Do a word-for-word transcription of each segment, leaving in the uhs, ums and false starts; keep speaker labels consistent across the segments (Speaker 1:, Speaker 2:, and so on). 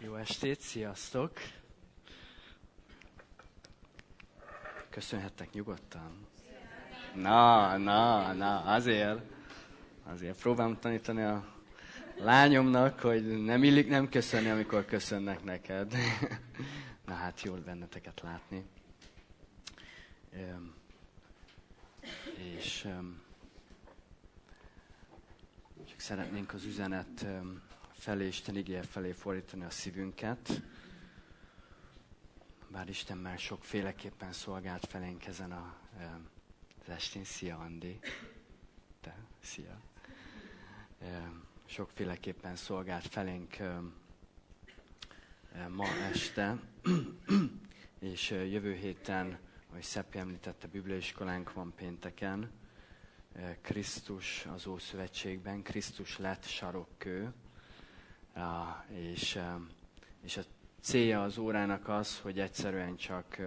Speaker 1: Jó estét, sziasztok! Köszönhettek nyugodtan? Na, na, na, azért, azért próbálom tanítani a lányomnak, hogy nem illik nem köszönni, amikor köszönnek neked. Na hát, jól benneteket látni. És csak szeretnénk az üzenet felé, Isten igéje felé fordítani a szívünket. Bár Isten már sokféleképpen szolgált felénk ezen a, az estén. Szia, Andi! Te, szia! Sokféleképpen szolgált felénk ma este, és jövő héten, ahogy Szeppi említette, bibliaiskolánk van pénteken. Krisztus az Ószövetségben, Krisztus lett sarokkő, és, és a célja az órának az, hogy egyszerűen csak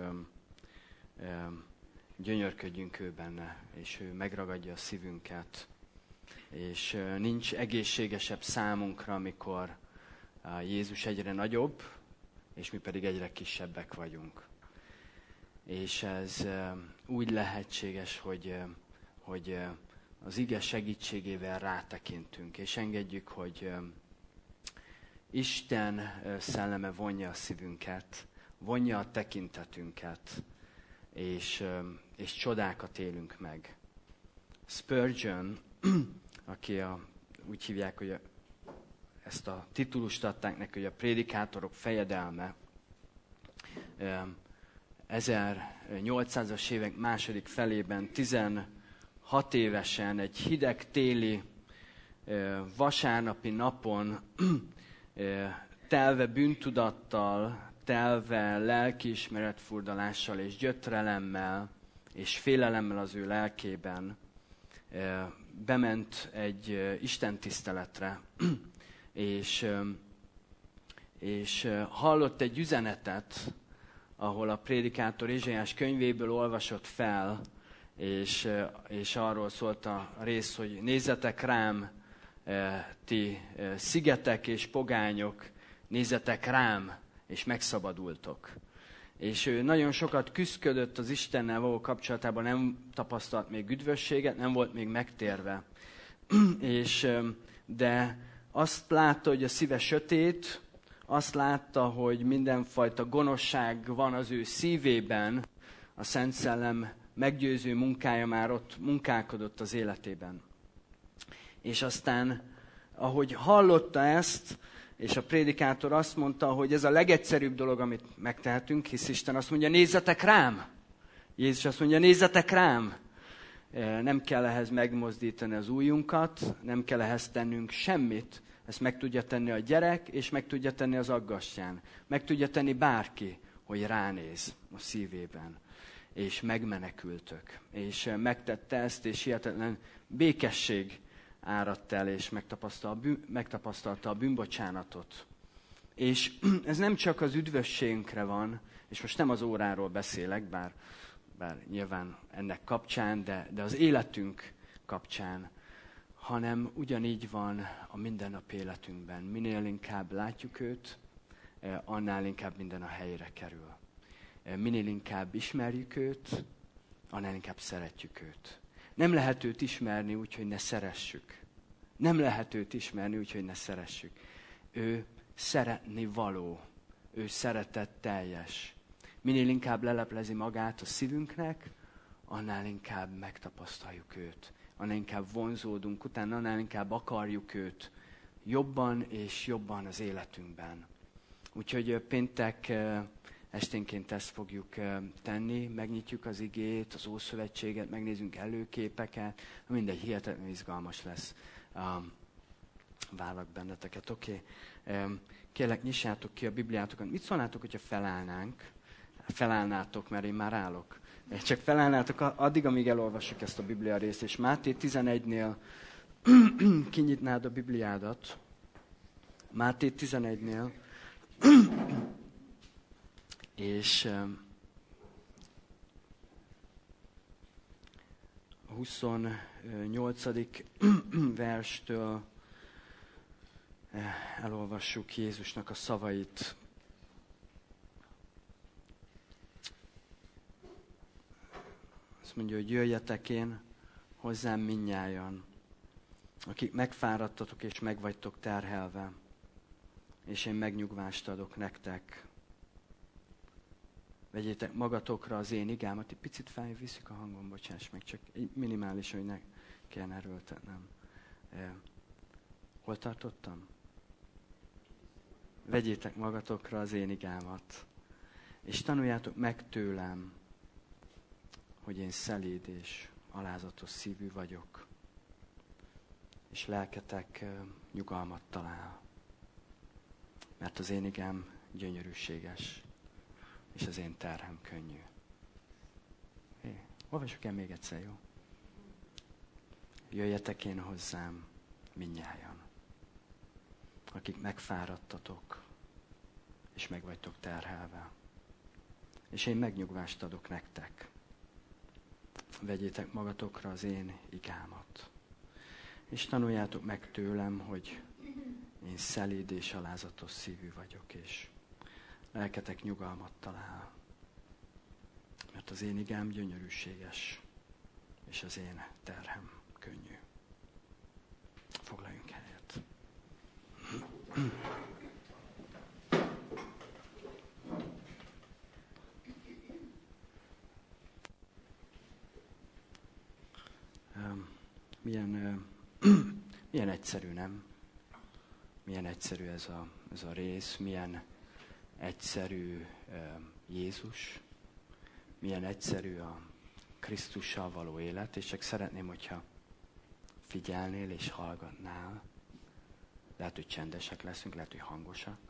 Speaker 1: gyönyörködjünk ő benne, és ő megragadja a szívünket. És nincs egészségesebb számunkra, amikor Jézus egyre nagyobb, és mi pedig egyre kisebbek vagyunk. És ez úgy lehetséges, hogy, hogy az ige segítségével rátekintünk, és engedjük, hogy Isten szelleme vonja a szívünket, vonja a tekintetünket, és, és csodákat élünk meg. Spurgeon, aki a, úgy hívják, hogy a, ezt a titulust adták neki, hogy a prédikátorok fejedelme, ezernyolcszázas évek második felében, tizenhat évesen, egy hideg téli vasárnapi napon, telve bűntudattal, telve lelkiismeretfurdalással és gyötrelemmel és félelemmel az ő lelkében bement egy istentiszteletre, és, és hallott egy üzenetet, ahol a prédikátor Ézsaiás könyvéből olvasott fel, és, és arról szólt a rész, hogy nézzetek rám, ti szigetek és pogányok, nézzetek rám, és megszabadultok. És ő nagyon sokat küszködött az Istennel való kapcsolatában, nem tapasztalt még üdvösséget, nem volt még megtérve. és, de azt látta, hogy a szíve sötét, azt látta, hogy mindenfajta gonoszság van az ő szívében, a Szent Szellem meggyőző munkája már ott munkálkodott az életében. És aztán, ahogy hallotta ezt, és a prédikátor azt mondta, hogy ez a legegyszerűbb dolog, amit megtehetünk, hisz Isten azt mondja, nézzetek rám! Jézus azt mondja, nézzetek rám! Nem kell ehhez megmozdítani az ujjunkat, nem kell ehhez tennünk semmit. Ezt meg tudja tenni a gyerek, és meg tudja tenni az aggastyán. Meg tudja tenni bárki, hogy ránéz a szívében. És megmenekültök. És megtette ezt, és hihetetlen békesség áradt el, és megtapasztalta a bűnbocsánatot. És ez nem csak az üdvösségünkre van, és most nem az óráról beszélek, bár, bár nyilván ennek kapcsán, de, de az életünk kapcsán, hanem ugyanígy van a mindennapi életünkben. Minél inkább látjuk őt, annál inkább minden a helyre kerül. Minél inkább ismerjük őt, annál inkább szeretjük őt. Nem lehet őt ismerni úgy, hogy ne szeressük. Nem lehet őt ismerni úgy, hogy ne szeressük. Ő szeretni való. Ő szeretetteljes. Minél inkább leleplezi magát a szívünknek, annál inkább megtapasztaljuk őt. Annál inkább vonzódunk utána, annál inkább akarjuk őt jobban és jobban az életünkben. Úgyhogy péntek esténként ezt fogjuk tenni, megnyitjuk az igét, az Ószövetséget, megnézzünk előképeket, mindegy, hihetetlenül izgalmas lesz. Um, Várlak benneteket, oké. Okay. Um, kérlek, nyissátok ki a Bibliátokat. Mit szólnátok, hogyha felállnánk? Felállnátok, mert én már állok. Csak felállnátok addig, amíg elolvassuk ezt a Biblia részt. És Máté tizenegynél kinyitnád a Bibliádat. Máté tizenegynél. És a huszonnyolcadik verstől elolvassuk Jézusnak a szavait. Azt mondja, hogy jöjjetek én hozzám mindnyájan, akik megfáradtatok és meg vagytok terhelve, és én megnyugvást adok nektek. Vegyétek magatokra az én igámat. Egy picit feljebb viszik a hangom, bocsáss meg, csak minimális, hogy ne kellene erőltetnem. Eh, hol tartottam? Vegyétek magatokra az én igámat, és tanuljátok meg tőlem, hogy én szelíd és alázatos szívű vagyok, és lelketek eh, nyugalmat talál, mert az én igám gyönyörűséges, és az én terhem könnyű. Hé, olvassuk el még egyszer, jó? Jöjjetek én hozzám mindnyájan, akik megfáradtatok, és meg vagytok terhelve, és én megnyugvást adok nektek. Vegyétek magatokra az én igámat, és tanuljátok meg tőlem, hogy én szelíd és alázatos szívű vagyok, és lelketek nyugalmat talál, mert az én igám gyönyörűséges, és az én terhem könnyű. Foglaljunk helyet. Milyen, milyen egyszerű, nem? Milyen egyszerű ez a, ez a rész, milyen egyszerű Jézus, milyen egyszerű a Krisztussal való élet, és csak szeretném, hogyha figyelnél és hallgatnál. Lehet, hogy csendesek leszünk, lehet, hogy hangosak,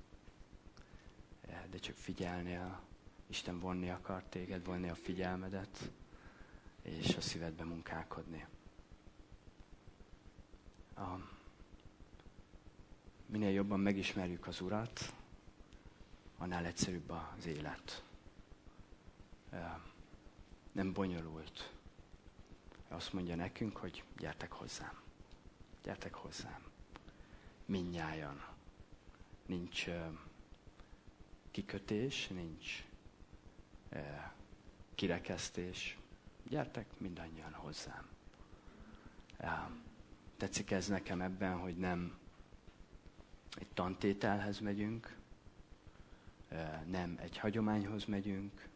Speaker 1: de csak figyelnél, Isten vonni akar téged, vonni a figyelmedet, és a szívedbe munkálkodni. A, minél jobban megismerjük az Urat, annál egyszerűbb az élet. Nem bonyolult. Azt mondja nekünk, hogy gyertek hozzám. Gyertek hozzám. Mindnyájan. Nincs kikötés, nincs kirekesztés. Gyertek mindannyian hozzám. Tetszik ez nekem ebben, hogy nem egy tantételhez megyünk, nem egy hagyományhoz megyünk,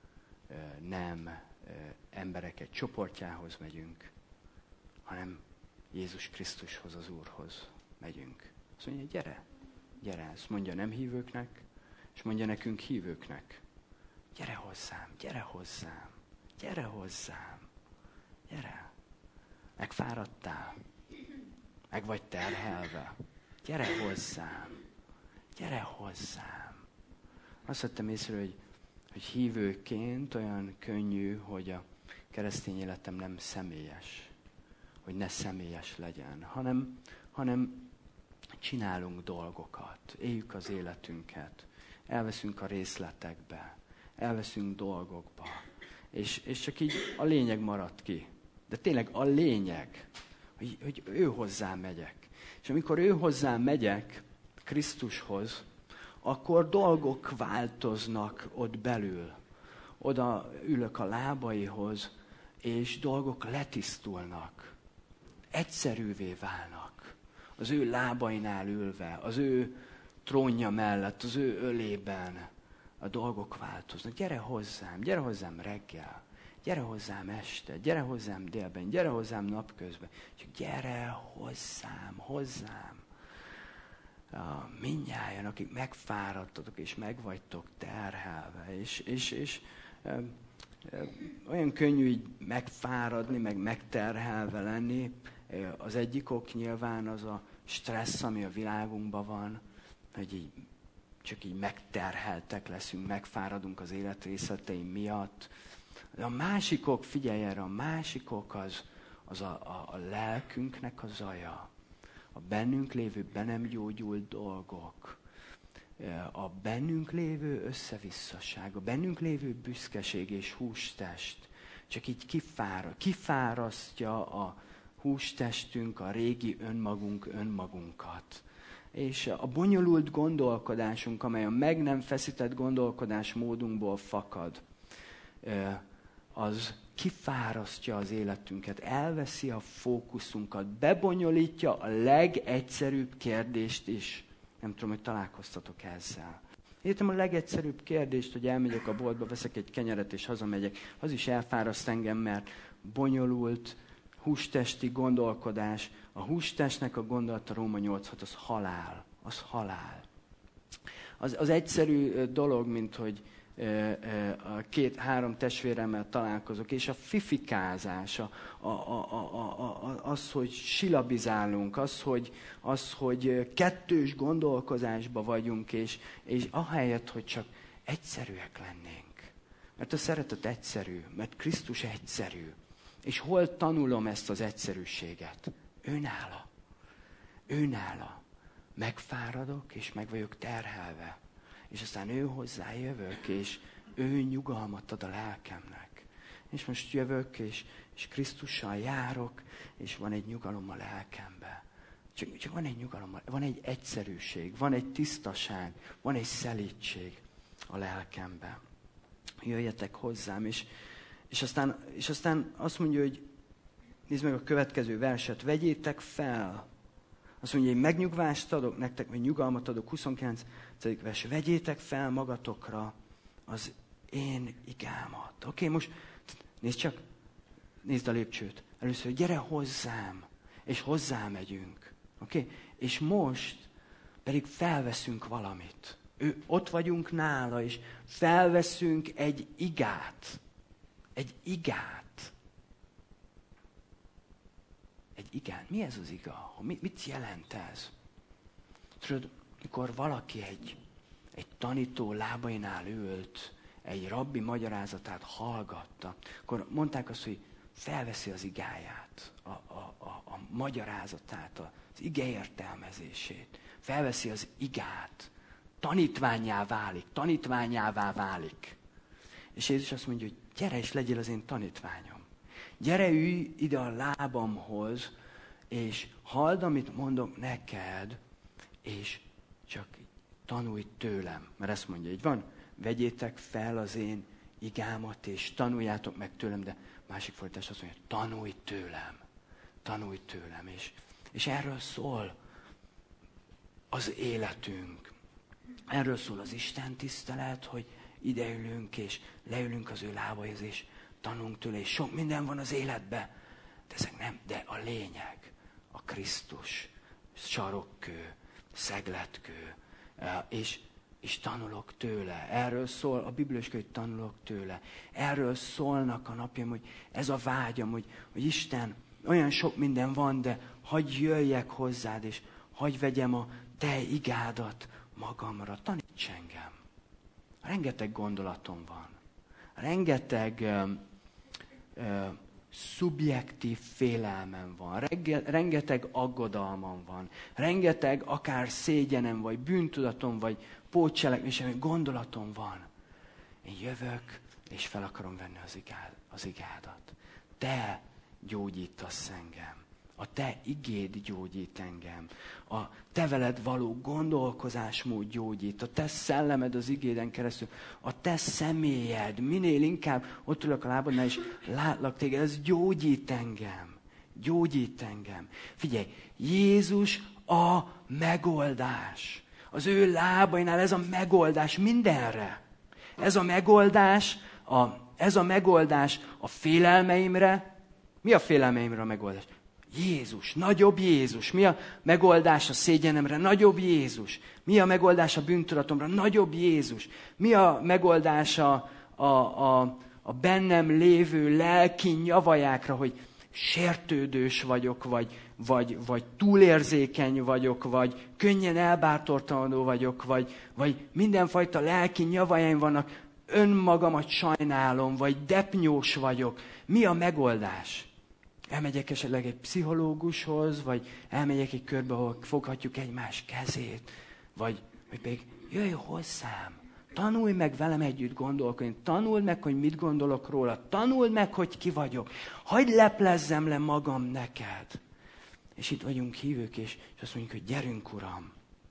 Speaker 1: nem emberek egy csoportjához megyünk, hanem Jézus Krisztushoz, az Úrhoz megyünk. Azt mondja, gyere, gyere, ezt mondja nem hívőknek, és mondja nekünk hívőknek. Gyere hozzám, gyere hozzám, gyere hozzám, gyere. Megfáradtál? Meg vagy terhelve? Gyere hozzám, gyere hozzám. Azt vettem észre, hogy, hogy hívőként olyan könnyű, hogy a keresztény életem nem személyes. Hogy ne személyes legyen, hanem, hanem csinálunk dolgokat, éljük az életünket, elveszünk a részletekbe, elveszünk dolgokba, és, és csak így a lényeg marad ki. De tényleg a lényeg, hogy, hogy ő hozzá megyek. És amikor ő hozzá megyek, Krisztushoz, akkor dolgok változnak ott belül. Oda ülök a lábaihoz, és dolgok letisztulnak. Egyszerűvé válnak. Az ő lábainál ülve, az ő trónja mellett, az ő ölében a dolgok változnak. Gyere hozzám, gyere hozzám reggel, gyere hozzám este, gyere hozzám délben, gyere hozzám napközben. Csak gyere hozzám, hozzám. Mindnyájan, akik megfáradtatok és meg vagytok terhelve, és, és, és ö, ö, olyan könnyű így megfáradni, meg megterhelve lenni. Az egyik ok nyilván az a stressz, ami a világunkban van, hogy így, csak így megterheltek leszünk, megfáradunk az élet részleteim miatt. De a másik ok, figyelj erre, a másik ok az, az a, a, a lelkünknek a zaja. A bennünk lévő be nem gyógyult dolgok, a bennünk lévő összevisszaság, a bennünk lévő büszkeség és hústest csak így kifárad, kifárasztja a hústestünk, a régi önmagunk önmagunkat. És a bonyolult gondolkodásunk, amely a meg nem feszített gondolkodásmódunkból fakad, az kifárasztja az életünket, elveszi a fókuszunkat, bebonyolítja a legegyszerűbb kérdést is. Nem tudom, hogy találkoztatok ezzel. Értem a legegyszerűbb kérdést, hogy elmegyek a boltba, veszek egy kenyeret és hazamegyek. Az is elfáraszt engem, mert bonyolult, hústesti gondolkodás. A hústestnek a gondolata Róma nyolc hat, az halál. Az halál. Az, az egyszerű dolog, mint hogy a két-három testvéremmel találkozok, és a fifikázás, a, a, a, a, a, az, hogy silabizálunk, az, hogy, az, hogy kettős gondolkozásba vagyunk, és, és ahelyett, hogy csak egyszerűek lennénk. Mert a szeretet egyszerű, mert Krisztus egyszerű. És hol tanulom ezt az egyszerűséget? Őnála. Őnála. Megfáradok, és meg vagyok terhelve. És aztán ő hozzá jövök, és ő nyugalmat ad a lelkemnek. És most jövök, és, és Krisztussal járok, és van egy nyugalom a lelkembe. Csak, csak van egy nyugalom, van egy egyszerűség, van egy tisztaság, van egy szelídség a lelkembe. Jöjjetek hozzám, és, és, aztán, és aztán azt mondja, hogy nézd meg a következő verset, vegyétek fel. Azt mondja, hogy megnyugvást adok nektek, vagy nyugalmat adok, huszonkilencedik vers, vegyétek fel magatokra az én igámat. Oké, okay, most nézd csak, nézd a lépcsőt. Először gyere hozzám, és hozzá megyünk. Oké? Okay? És most pedig felveszünk valamit. Ő, ott vagyunk nála, és felveszünk egy igát. Egy igát. Egy igán. Mi ez az iga? Mit, mit jelent ez? Tudod, mikor valaki egy, egy tanító lábainál ült, egy rabbi magyarázatát hallgatta, akkor mondták azt, hogy felveszi az igáját, a, a, a, a magyarázatát, az ige értelmezését. Felveszi az igát. Tanítvánnyá válik, tanítványává válik. És Jézus azt mondja, hogy gyere és legyél az én tanítványom. Gyere, ülj ide a lábamhoz, és halld, amit mondok neked, és csak tanulj tőlem. Mert ezt mondja, így van, vegyétek fel az én igámat, és tanuljátok meg tőlem, de másik fordítás azt mondja, tanulj tőlem, tanulj tőlem. És, és erről szól az életünk. Erről szól az Isten tisztelet, hogy ideülünk, és leülünk az ő lábaihoz, és tanulunk tőle, és sok minden van az életben. De ezek nem, de a lényeg, a Krisztus, sarokkő, szegletkő, és, és tanulok tőle. Erről szól a bibliai, hogy tanulok tőle. Erről szólnak a napjaim, hogy ez a vágyam, hogy, hogy Isten, olyan sok minden van, de hagyj jöjjek hozzád, és hagyj vegyem a te igádat magamra. Taníts engem. Rengeteg gondolatom van. Rengeteg uh, uh, szubjektív félelmem van. Renge, rengeteg aggodalmam van. Rengeteg akár szégyenem, vagy bűntudatom, vagy pótcselekvésem, gondolatom van. Én jövök, és fel akarom venni az, igád, az igádat. Te gyógyítasz engem. A te igéd gyógyít engem. A te veled való gondolkozásmód gyógyít. A te szellemed az igéden keresztül. A te személyed. Minél inkább ott ülök a lábadnál, és látlak téged. Ez gyógyít engem. Gyógyít engem. Figyelj, Jézus a megoldás. Az ő lábainál ez a megoldás mindenre. Ez a megoldás, a, ez a megoldás a félelmeimre. Mi a félelmeimre a megoldás? Jézus, nagyobb Jézus. Mi a megoldás a szégyenemre? Nagyobb Jézus. Mi a megoldás a bűntudatomra? Nagyobb Jézus. Mi a megoldás a, a, a, a bennem lévő lelki nyavajákra, hogy sértődős vagyok, vagy, vagy, vagy túlérzékeny vagyok, vagy könnyen elbátortalanodó vagyok, vagy, vagy mindenfajta lelki nyavajaim vannak, önmagamat sajnálom, vagy depnyós vagyok. Mi a megoldás? Elmegyek esetleg egy pszichológushoz, vagy elmegyek egy körbe, ahol foghatjuk egymás kezét, vagy, vagy pedig jöjj hozzám, tanulj meg velem együtt gondolkodni, tanuld meg, hogy mit gondolok róla, tanuld meg, hogy ki vagyok, hagyd leplezzem le magam neked. És itt vagyunk hívők, és, és azt mondjuk, hogy gyerünk, Uram,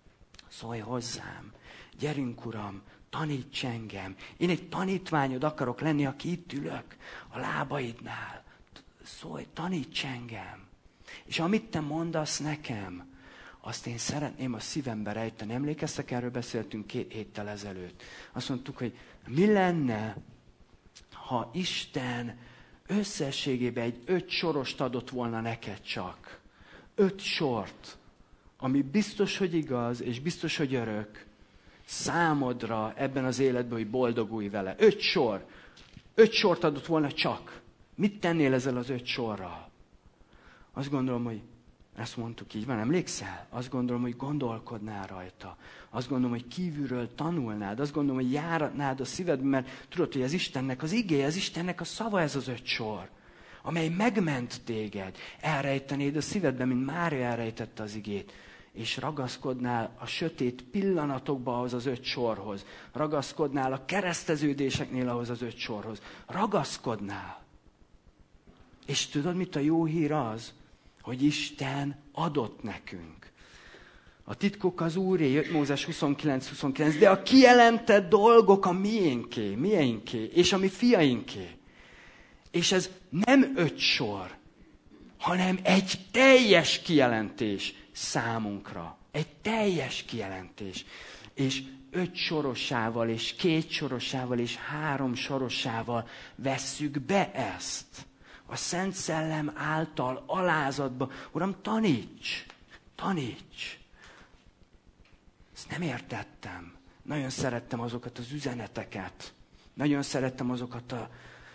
Speaker 1: Szólj hozzám, gyerünk Uram, taníts engem. Én egy tanítványod akarok lenni, aki itt ülök a lábaidnál. Szólj, taníts engem. És amit te mondasz nekem, azt én szeretném a szívembe rejteni. Emlékeztek, erről beszéltünk két héttel ezelőtt. Azt mondtuk, hogy mi lenne, ha Isten összességében egy öt sorost adott volna neked csak. Öt sort, ami biztos, hogy igaz, és biztos, hogy örök, számodra ebben az életben, hogy boldogulj vele. Öt sor. Öt sort adott volna csak. Mit tennél ezzel az öt sorral? Azt gondolom, hogy ezt mondtuk így van, emlékszel? Azt gondolom, hogy gondolkodnál rajta. Azt gondolom, hogy kívülről tanulnád. Azt gondolom, hogy járatnád a szívedbe, mert tudod, hogy az Istennek az igéje, az Istennek a szava ez az öt sor, amely megment téged. Elrejtenéd a szívedbe, mint Mária elrejtette az igét. És ragaszkodnál a sötét pillanatokba ahhoz az öt sorhoz. Ragaszkodnál a kereszteződéseknél ahhoz az öt sorhoz. Ragaszkodnál. És tudod, mit a jó hír az? Hogy Isten adott nekünk. A titkok az Úré, öt Mózes huszonkilenc huszonkilenc, de a kijelentett dolgok a miénké, miénké, és a mi fiainké. És ez nem öt sor, hanem egy teljes kijelentés számunkra. Egy teljes kijelentés. És öt sorosával, és két sorosával, és három sorosával vesszük be ezt. A Szent Szellem által alázatba. Uram, taníts! Taníts! Ezt nem értettem. Nagyon szerettem azokat az üzeneteket. Nagyon szerettem azokat a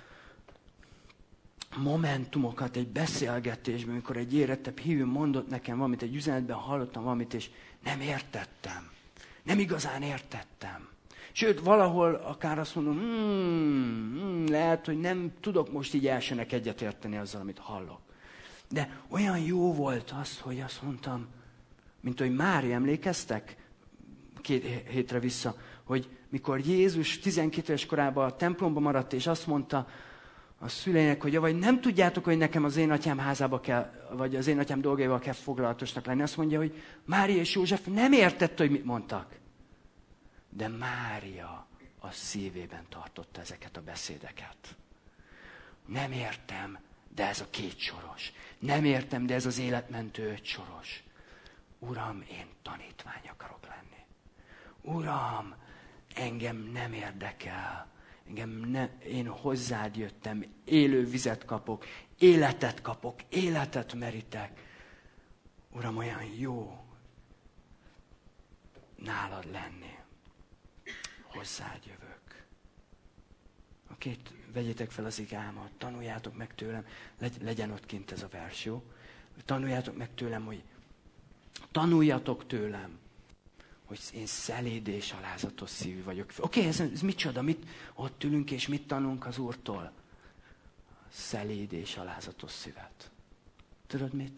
Speaker 1: momentumokat egy beszélgetésben, amikor egy érettebb hívő mondott nekem valamit, egy üzenetben hallottam valamit, és nem értettem. Nem igazán értettem. Sőt, valahol akár azt mondom, hmm, hmm, lehet, hogy nem tudok most így elsőnek egyetérteni azzal, amit hallok. De olyan jó volt az, hogy azt mondtam, mint hogy Mária, emlékeztek két hétre vissza, hogy mikor Jézus tizenkét éves korában a templomban maradt, és azt mondta a szüleinek, hogy vagy nem tudjátok, hogy nekem az én atyám házába kell, vagy az én atyám dolgaival kell foglalatosnak lenni. Azt mondja, hogy Mária és József nem értette, hogy mit mondtak. De Mária a szívében tartotta ezeket a beszédeket. Nem értem, de ez a két soros. Nem értem, de ez az életmentő öt soros. Uram, én tanítvány akarok lenni. Uram, engem nem érdekel. Engem ne, én hozzád jöttem, élő vizet kapok, életet kapok, életet merítek. Uram, olyan jó nálad lenni. Hozzád jövök. Oké, vegyétek fel az igámat, tanuljátok meg tőlem, legy, legyen ott kint ez a vers, jó? Tanuljátok meg tőlem, hogy tanuljatok tőlem, hogy én szeléd és alázatos szívű vagyok. Oké, ez, ez micsoda? Mit, ott ülünk és mit tanulunk az Úrtól? Szeléd és alázatos szívet. Tudod mit?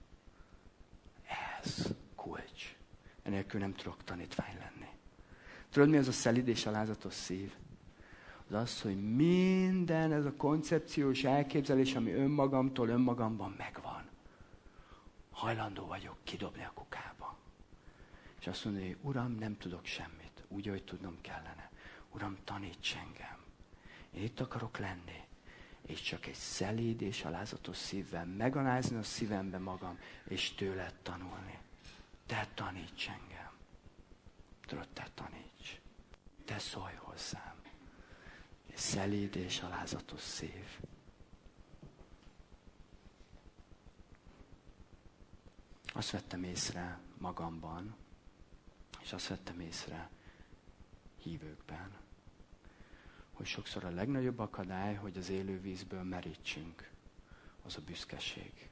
Speaker 1: Ez kulcs. Enélkül nem tudok tanítvány lenni. Tudod, mi az a szelíd és alázatos szív? Az az, hogy minden ez a koncepciós elképzelés, ami önmagamtól önmagamban megvan. Hajlandó vagyok kidobni a kukába. És azt mondja, hogy Uram, nem tudok semmit, úgy, ahogy tudnom kellene. Uram, taníts engem. Én itt akarok lenni, és csak egy szelíd és alázatos szívvel megalázni a szívembe magam, és tőled tanulni. Te taníts engem. Tudod, te taníts. Te szólj hozzám. Egy szelíd és alázatos szív. Azt vettem észre magamban, és azt vettem észre hívőkben, hogy sokszor a legnagyobb akadály, hogy az élő vízből merítsünk, az a büszkeség.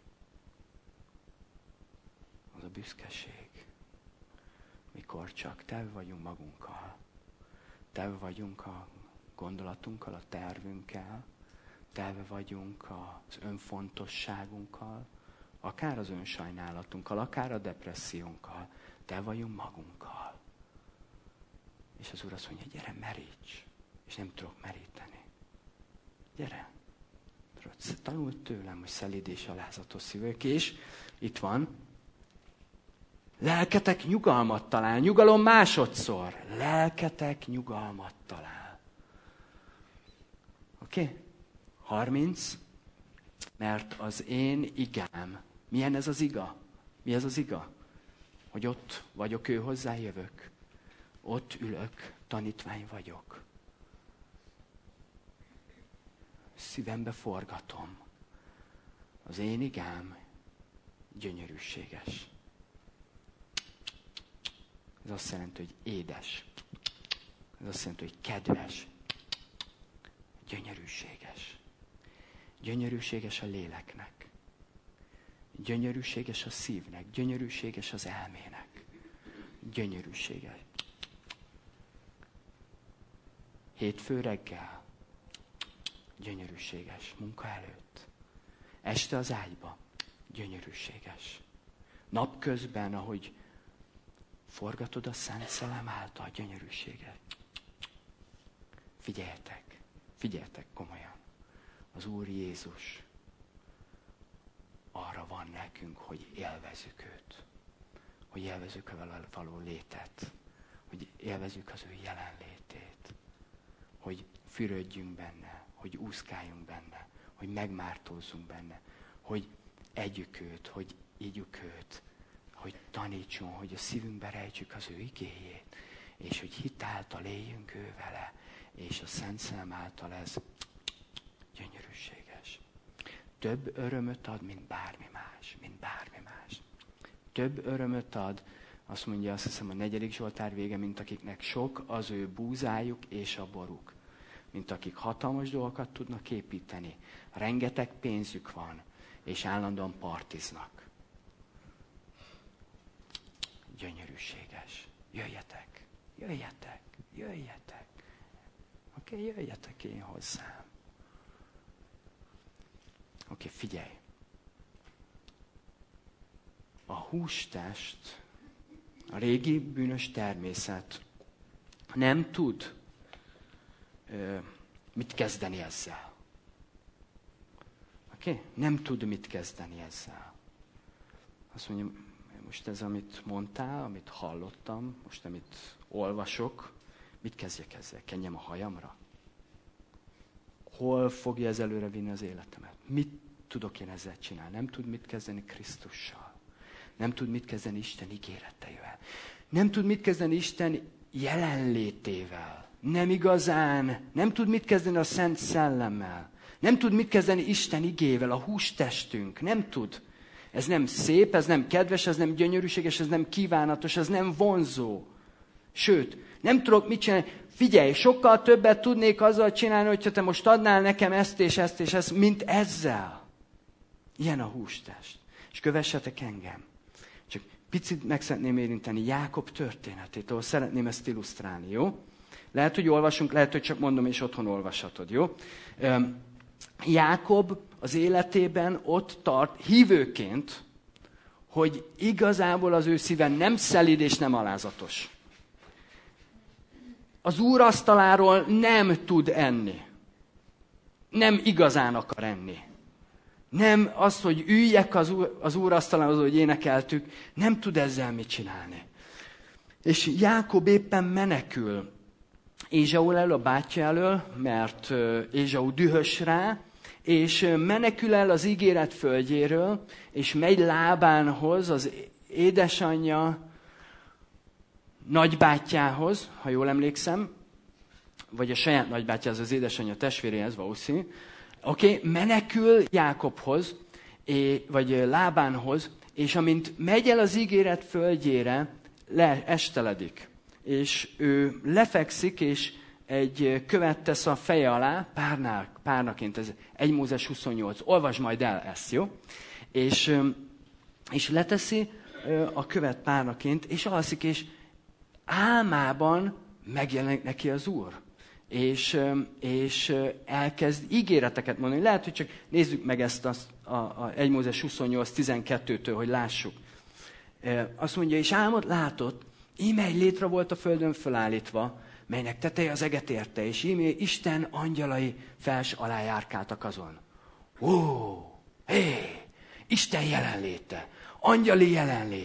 Speaker 1: Az a büszkeség. Mikor csak teve vagyunk magunkkal, teve vagyunk a gondolatunkkal, a tervünkkel, teve vagyunk az önfontosságunkkal, akár az önsajnálatunkkal, akár a depressziónkkal, teve vagyunk magunkkal. És az Úr azt mondja, gyere, meríts, és nem tudok meríteni. Gyere. Tanuld tőlem, hogy szelíd és alázatos szívők, és itt van, Lelketek nyugalmat talál. Nyugalom másodszor. Lelketek nyugalmat talál. Oké? Okay? harminc. Mert az én igám. Milyen ez az iga? Mi ez az iga? Hogy ott vagyok, ő hozzájövök. Ott ülök, tanítvány vagyok. Szívembe forgatom. Az én igám gyönyörűséges. Ez azt jelenti, hogy édes. Ez azt jelenti, hogy kedves. Gyönyörűséges. Gyönyörűséges a léleknek. Gyönyörűséges a szívnek. Gyönyörűséges az elmének. Gyönyörűséges. Hétfő reggel. Gyönyörűséges. Munka előtt. Este az ágyba. Gyönyörűséges. Napközben, ahogy forgatod a Szent Szellem által, gyönyörűséget. Figyeljetek. Figyeljetek komolyan. Az Úr Jézus arra van nekünk, hogy élvezzük őt. Hogy élvezzük a vele való létet. Hogy élvezzük az ő jelenlétét. Hogy fürödjünk benne. Hogy úszkáljunk benne. Hogy megmártózzunk benne. Hogy együk őt. Hogy ígyük őt. Hogy tanítson. Hogy a szívünkbe rejtsük az ő igéjét. És hogy hitáltal éljünk ő vele. És a Szent Szellem által ez gyönyörűséges. Több örömöt ad, mint bármi más. Mint bármi más. Több örömöt ad, azt mondja, azt hiszem a negyedik Zsoltár vége, mint akiknek sok az ő búzájuk és a boruk. Mint akik hatalmas dolgokat tudnak építeni. Rengeteg pénzük van, és állandóan partiznak. Gyönyörűséges. Jöjjetek, jöjjetek, jöjjetek. Oké, okay, jöjjetek én hozzám. Oké, okay, figyelj. A hústest, a régi bűnös természet nem tud ö, mit kezdeni ezzel. Oké? Okay? Nem tud mit kezdeni ezzel. Azt mondjam, most ez, amit mondtál, amit hallottam, most amit olvasok, mit kezdjek ezzel? Kenjem a hajamra? Hol fogja ez előre vinni az életemet? Mit tudok én ezzel csinálni? Nem tud mit kezdeni Krisztussal. Nem tud mit kezdeni Isten ígéreteivel. Nem tud mit kezdeni Isten jelenlétével. Nem igazán. Nem tud mit kezdeni a Szent Szellemmel. Nem tud mit kezdeni Isten igével, a hústestünk. Nem tud. Ez nem szép, ez nem kedves, ez nem gyönyörűséges, ez nem kívánatos, ez nem vonzó. Sőt, nem tudok mit csinálni. Figyelj, sokkal többet tudnék azzal csinálni, hogyha te most adnál nekem ezt és ezt és ezt, mint ezzel. Ilyen a hústest. És kövessetek engem. Csak picit meg szeretném érinteni Jákob történetét, ahol szeretném ezt illusztrálni, jó? Lehet, hogy olvasunk, lehet, hogy csak mondom, és otthon olvashatod, jó? Jákob az életében ott tart hívőként, hogy igazából az ő szíve nem szelíd és nem alázatos. Az Úr asztaláról nem tud enni. Nem igazán akar enni. Nem az, hogy üljek az Úr, az Úr asztalához, hogy énekeltük, nem tud ezzel mit csinálni. És Jákob éppen menekül Ézsau elől, a bátyja elől, mert Ézsau dühös rá, és menekül el az ígéret földjéről, és megy Lábánhoz, az édesanyja nagybátyjához, ha jól emlékszem, vagy a saját nagybátyjához, az édesanyja testvéréhez valószínű. Oké, okay, menekül Jákobhoz, vagy Lábánhoz, és amint megy el az ígéret földjére, leesteledik. És ő lefekszik, és egy követ tesz a feje alá, párnák, párnaként, ez egy Mózes huszonnyolc. Olvasd majd el ezt, jó? És, és leteszi a követ párnaként, és alszik, és álmában megjelenik neki az Úr. És, és elkezd ígéreteket mondani. Lehet, hogy csak nézzük meg ezt a, a, a egy Mózes huszonnyolc tizenkettőtől, hogy lássuk. Azt mondja, és álmot látott, íme egy létre volt a földön fölállítva, melynek teteje az eget érte, és íme Isten angyalai fels alá járkáltak azon. Ó, hé, Isten jelenléte, angyali jelenlét,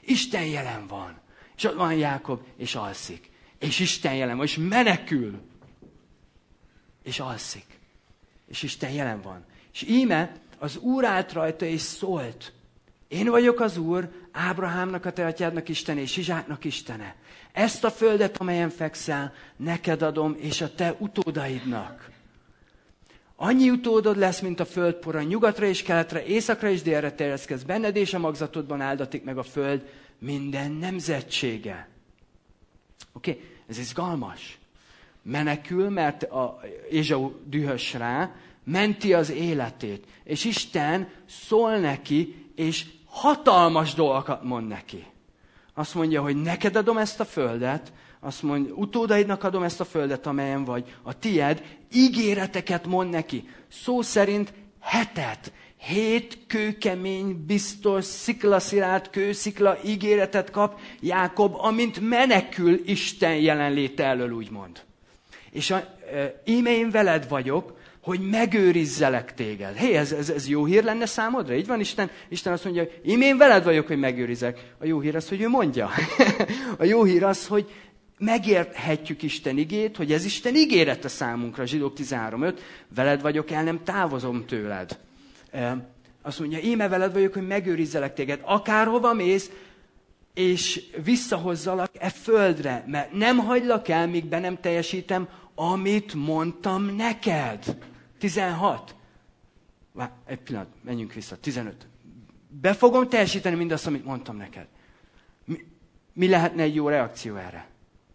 Speaker 1: Isten jelen van. És ott van Jákob, és alszik. És Isten jelen van, és menekül. És alszik. És Isten jelen van. És íme az Úr állt rajta, és szólt. Én vagyok az Úr, Ábrahámnak, a te atyádnak Istene, és Izsáknak Istene. Ezt a földet, amelyen fekszel, neked adom, és a te utódaidnak. Annyi utódod lesz, mint a földpora, nyugatra és keletre, északra és délre terjeszkedsz benned, és a magzatodban áldatik meg a föld minden nemzetsége. Oké, okay? Ez izgalmas. Menekül, mert a Ézsau dühös rá, menti az életét. És Isten szól neki, és hatalmas dolgokat mond neki. Azt mondja, hogy neked adom ezt a földet, azt mondja, utódaidnak adom ezt a földet, amelyen vagy, a tied, ígéreteket mond neki. Szó szerint hetet, hét kőkemény, biztos, sziklaszilárd, kőszikla ígéretet kap Jákob, amint menekül Isten jelenléte elől, úgymond. És a, e, íme én veled vagyok, hogy megőrizzelek téged. Hé, ez, ez, ez jó hír lenne számodra? Így van, Isten, Isten azt mondja, hogy íme én veled vagyok, hogy megőrizzek. A jó hír az, hogy ő mondja. A jó hír az, hogy megérthetjük Isten igét, hogy ez Isten ígérete számunkra, Zsidók tizenhárom öt, veled vagyok, el nem távozom tőled. E, azt mondja, íme veled vagyok, hogy megőrizzelek téged. Akárhova mész, és visszahozzalak e földre, mert nem hagylak el, míg be nem teljesítem, amit mondtam neked. tizenhat. Vá, egy pillanat, menjünk vissza. tizenöt. Be fogom teljesíteni mindazt, amit mondtam neked. Mi, mi lehetne egy jó reakció erre?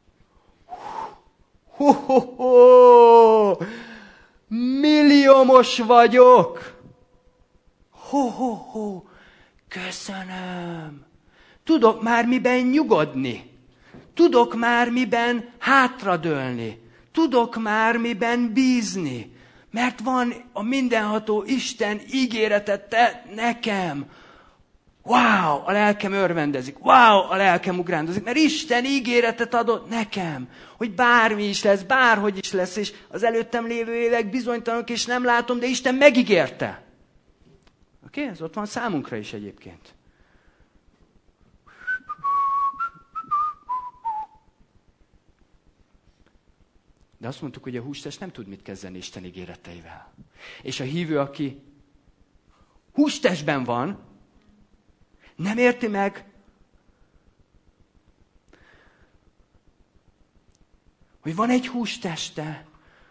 Speaker 1: Ho, ho, ho! Milliómos vagyok! Ho, ho, ho! Köszönöm! Tudok már miben nyugodni. Tudok már miben hátradőlni. Tudok már miben bízni. Mert van a mindenható Isten ígéretet tett nekem. Wow, a lelkem örvendezik. Wow, a lelkem ugrándozik. Mert Isten ígéretet adott nekem, hogy bármi is lesz, bárhogy is lesz, és az előttem lévő évek bizonytalanok, és nem látom, de Isten megígérte. Oké, okay? Ez ott van számunkra is egyébként. De azt mondtuk, hogy a hústest nem tud mit kezdeni Isten ígéreteivel. És a hívő, aki hústestben van, nem érti meg, hogy van egy hústeste,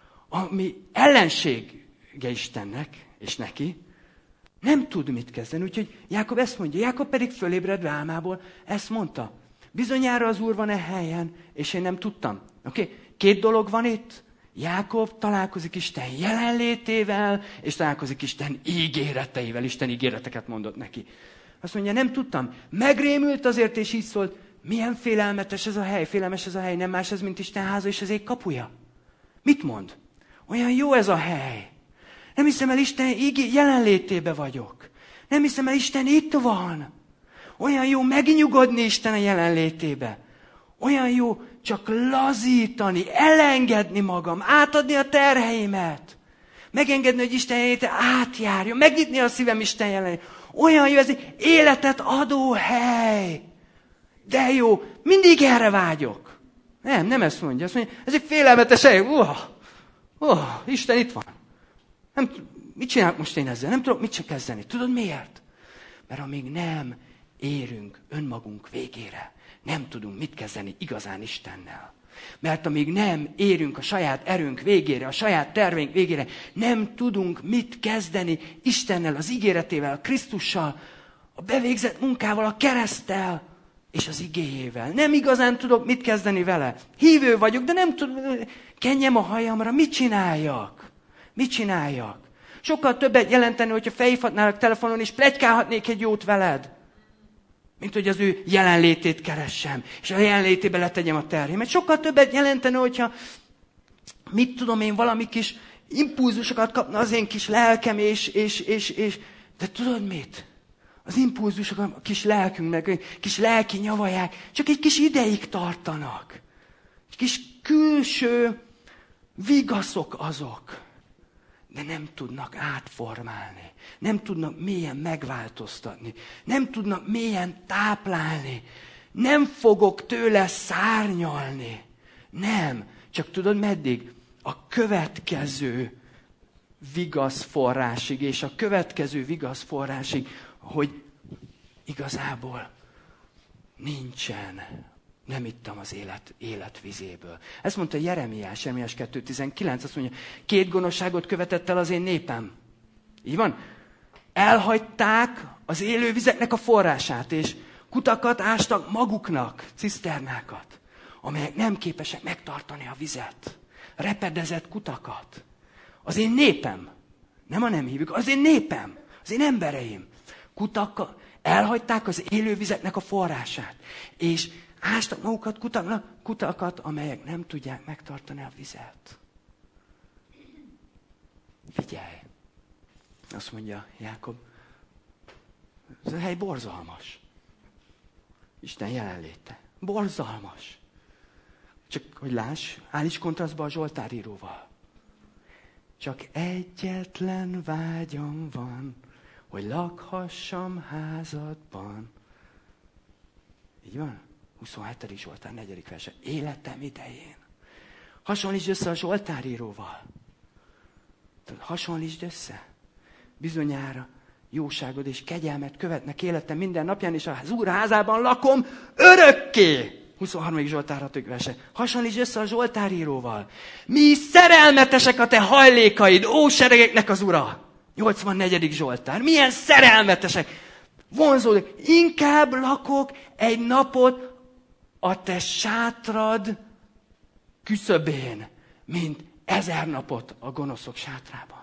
Speaker 1: ami ellensége Istennek és neki, nem tud mit kezdeni. Úgyhogy Jákob ezt mondja. Jákob pedig fölébredve álmából ezt mondta. Bizonyára az Úr van e helyen, és én nem tudtam. Oké? Okay? Két dolog van itt. Jákob találkozik Isten jelenlétével, és találkozik Isten ígéreteivel. Isten ígéreteket mondott neki. Azt mondja, nem tudtam. Megrémült azért, és így szólt, milyen félelmetes ez a hely, félelmes ez a hely, nem más ez, mint Isten háza és az ég kapuja. Mit mond? Olyan jó ez a hely. Nem hiszem el, Isten ígé- jelenlétébe vagyok. Nem hiszem el, Isten itt van. Olyan jó megnyugodni Isten a jelenlétébe. Olyan jó csak lazítani, elengedni magam, átadni a terheimet. Megengedni, hogy Isten jelenléte átjárjon, megnyitni a szívem Isten jelenléte. Olyan jó, ez egy életet adó hely. De jó, mindig erre vágyok. Nem, nem ezt mondja. Azt mondja, ez egy félelmetes hely. Uh, uh, Isten itt van. Nem, mit csinálok most én ezzel? Nem tudok mit csak kezdeni. Tudod miért? Mert amíg nem érünk önmagunk végére, nem tudunk mit kezdeni igazán Istennel. Mert amíg nem érünk a saját erőnk végére, a saját terveink végére, nem tudunk mit kezdeni Istennel, az ígéretével, a Krisztussal, a bevégzett munkával, a kereszttel és az igéjével. Nem igazán tudok mit kezdeni vele. Hívő vagyok, de nem tudom, kenjem a hajamra, mit csináljak? Mit csináljak? Sokkal többet jelenteni, hogyha felhívhatnálak telefonon, és pletykálhatnék egy jót veled. Mint hogy az ő jelenlétét keressem, és a jelenlétébe letegyem a terhémet. Sokkal többet jelentene, hogyha, mit tudom én, valami kis impulzusokat kapna az én kis lelkem, és, és, és, és de tudod mit? Az impulzusok a kis lelkünknek, kis lelki nyavaják, csak egy kis ideig tartanak. Egy kis külső vigaszok azok. de nem tudnak átformálni. Nem tudnak mélyen megváltoztatni. Nem tudnak mélyen táplálni. Nem fogok tőle szárnyalni. Nem. Csak tudod meddig? A következő vigasz forrásig, és a következő vigasz forrásig, hogy igazából nincsen. Nem ittam az élet, élet vizéből. Ezt mondta Jeremiás, Jeremiás kettő tizenkilenc, azt mondja, két gonoszságot követett el az én népem. Így van? Elhagyták az élő vizeknek a forrását, és kutakat ástak maguknak, ciszternákat, amelyek nem képesek megtartani a vizet. Repedezett kutakat. Az én népem, nem a nem hívők, az én népem, az én embereim, kutakat, elhagyták az élő vizeknek a forrását, és ástak magukat kutaknak, kutakat, amelyek nem tudják megtartani a vizet. Figyelj! Azt mondja Jákob, ez a hely borzalmas. Isten jelenléte. Borzalmas. Csak, hogy láss, állíts kontrasztba a Zsoltáríróval. Csak egyetlen vágyam van, hogy lakhassam házadban. Így van? huszonhetedik Zsoltár, negyedik verse. Életem idején. Hasonlítsd össze a Zsoltáríróval. Hasonlítsd össze. Bizonyára jóságod és kegyelmet követnek életem minden napján, és az Úr házában lakom örökké. huszonharmadik Zsoltár, hatodik verse. Hasonlítsd össze a Zsoltáríróval. Mi szerelmetesek a te hajlékaid, ó seregeknek az Ura. nyolcvannegyedik Zsoltár. Milyen szerelmetesek. Vonzódik. Inkább lakok egy napot a te sátrad küszöbén, mint ezer napot a gonoszok sátrában.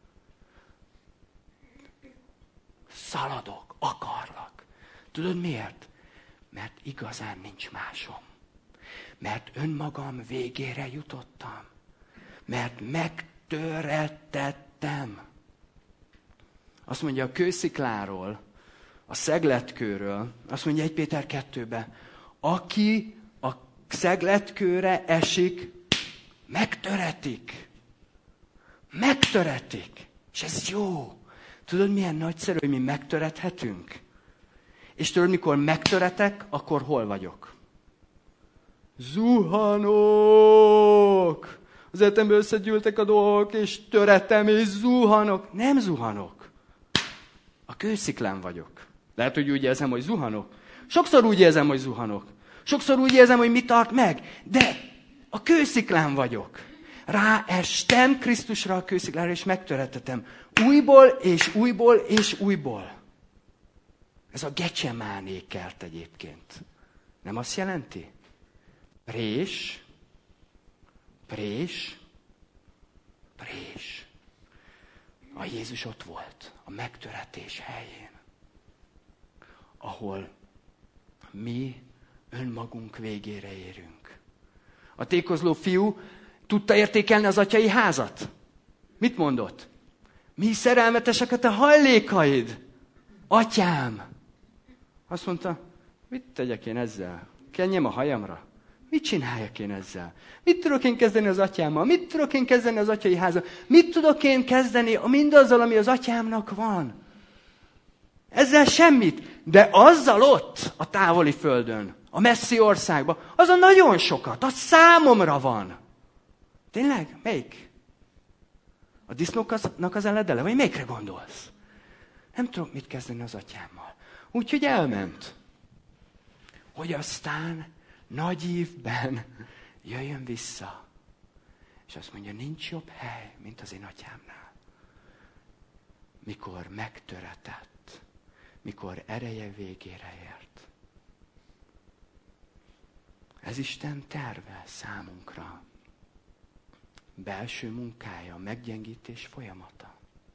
Speaker 1: Szaladok, akarlak. Tudod miért? Mert igazán nincs másom. Mert önmagam végére jutottam. Mert megtörettettem. Azt mondja a kőszikláról, a szegletkőről, azt mondja egy Péter kettőben, aki a szegletkőre esik, megtöretik. Megtöretik. És ez jó. Tudod, milyen nagyszerű, hogy mi megtörethetünk? És tudod, mikor megtöretek, akkor hol vagyok? Zuhanok! Az életemben összegyűltek a dolgok, és töretem, és zuhanok. Nem zuhanok. A kősziklán vagyok. Lehet, hogy úgy érzem, hogy zuhanok. Sokszor úgy érzem, hogy zuhanok. Sokszor úgy érzem, hogy mi tart meg. De a kősziklán vagyok. Ráestem Krisztusra a kősziklára, és megtöretetem. Újból, és újból, és újból. Ez a Gecsemáné kert egyébként. Nem azt jelenti? Prés, prés, prés. A Jézus ott volt, a megtöretés helyén, ahol mi önmagunk végére érünk. A tékozló fiú tudta értékelni az atyai házat. Mit mondott? Mi szerelmetesek a te hajlékaid, atyám. Azt mondta, mit tegyek én ezzel? Kenjem a hajamra? Mit csináljak én ezzel? Mit tudok én kezdeni az atyámmal? Mit tudok én kezdeni az atyai házal? Mit tudok én kezdeni mindazzal, ami az atyámnak van? Ezzel semmit. De azzal ott, a távoli földön, a messzi országban, azon nagyon sokat. Az számomra van. Tényleg? Melyik? A disznóknak az eledele? Vagy melyikre gondolsz? Nem tudok mit kezdeni az atyámmal. Úgyhogy elment. Hogy aztán nagy ívben jöjjön vissza. És azt mondja, nincs jobb hely, mint az én atyámnál. Mikor megtöretett, mikor ereje végére ért. Ez Isten terve számunkra. Belső munkája, meggyengítés folyamata.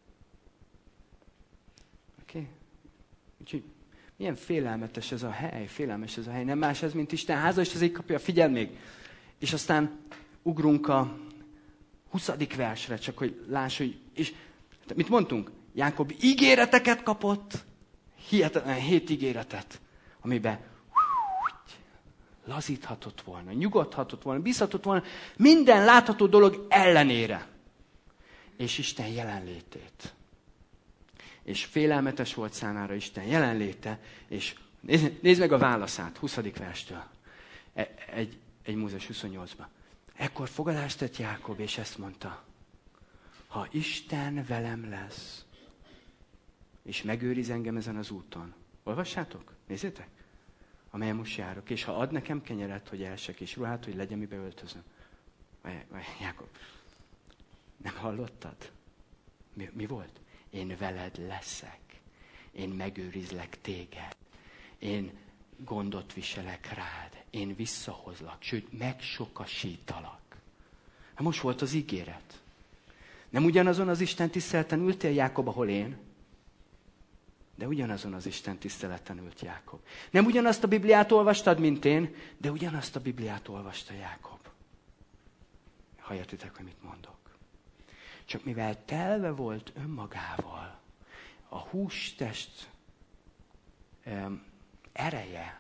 Speaker 1: Oké? Okay? Úgyhogy milyen félelmetes ez a hely, félelmes ez a hely. Nem más ez, mint Isten háza, és azért kapja, figyeld még. És aztán ugrunk a huszadik versre, csak hogy láss, hogy... És mit mondtunk? Jákob ígéreteket kapott, hihetetlen hét ígéretet, amiben lazíthatott volna, nyugodhatott volna, bízhatott volna, minden látható dolog ellenére. és Isten jelenlétét. És félelmetes volt számára Isten jelenléte, és nézd, nézd meg a válaszát, huszadik verstől. Egy, egy Mózes huszonnyolcban. Ekkor fogadást tett Jákob, és ezt mondta. Ha Isten velem lesz, és megőriz engem ezen az úton. Olvassátok? Nézzétek? Amelyen most járok. És ha ad nekem kenyeret, hogy elsek, és ruhát, hogy legyen mibe öltözöm. Vagy, vagy, Jákob, nem hallottad? Mi, mi volt? Én veled leszek. Én megőrizlek téged. Én gondot viselek rád. Én visszahozlak. Sőt, megsokasítalak. Hát most volt az ígéret. Nem ugyanazon az Isten tiszteleten ültél, Jákob, ahol én? De ugyanazon az Isten tiszteleten ült Jákob. Nem ugyanazt a Bibliát olvastad, mint én, de ugyanazt a Bibliát olvasta Jákob. Ha értitek, hogy mit mondok. Csak mivel telve volt önmagával, a hústest um, ereje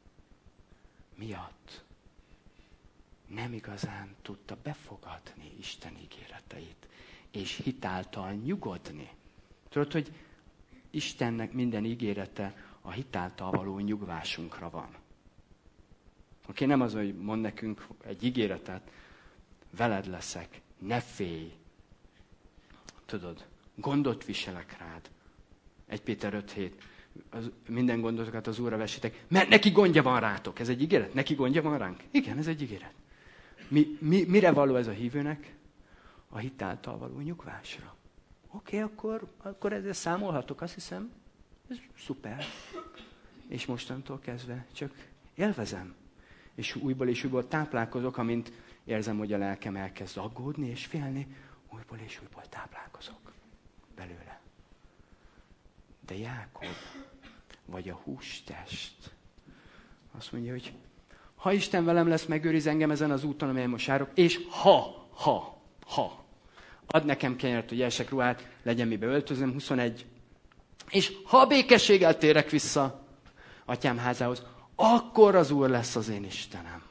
Speaker 1: miatt nem igazán tudta befogadni Isten ígéreteit, és hitáltal nyugodni. Tudod, hogy Istennek minden ígérete a hitáltal való nyugvásunkra van. Oké, okay, nem az, hogy mond nekünk egy ígéretet, veled leszek, ne félj. Tudod, gondot viselek rád. egy Péter öt hét. Az, minden gondotokat az Úrra vessitek, mert neki gondja van rátok. Ez egy ígéret? Neki gondja van ránk? Igen, ez egy ígéret. Mi, mi, mire való ez a hívőnek? A hitáltal való nyugvásra. Oké, okay, akkor, akkor ezzel számolhatok, azt hiszem. Ez szuper. És mostantól kezdve csak élvezem. És újból és újból táplálkozok, amint érzem, hogy a lelkem elkezd aggódni és félni, újból és újból táplálkozok belőle. De Jákob, vagy a hústest, azt mondja, hogy ha Isten velem lesz, megőriz engem ezen az úton, amelyen most járok, és ha, ha, ha, ad nekem kenyeret, hogy elsek ruhát, legyen mibe öltözöm, huszonegy, és ha békességgel térek vissza atyám házához, akkor az Úr lesz az én Istenem.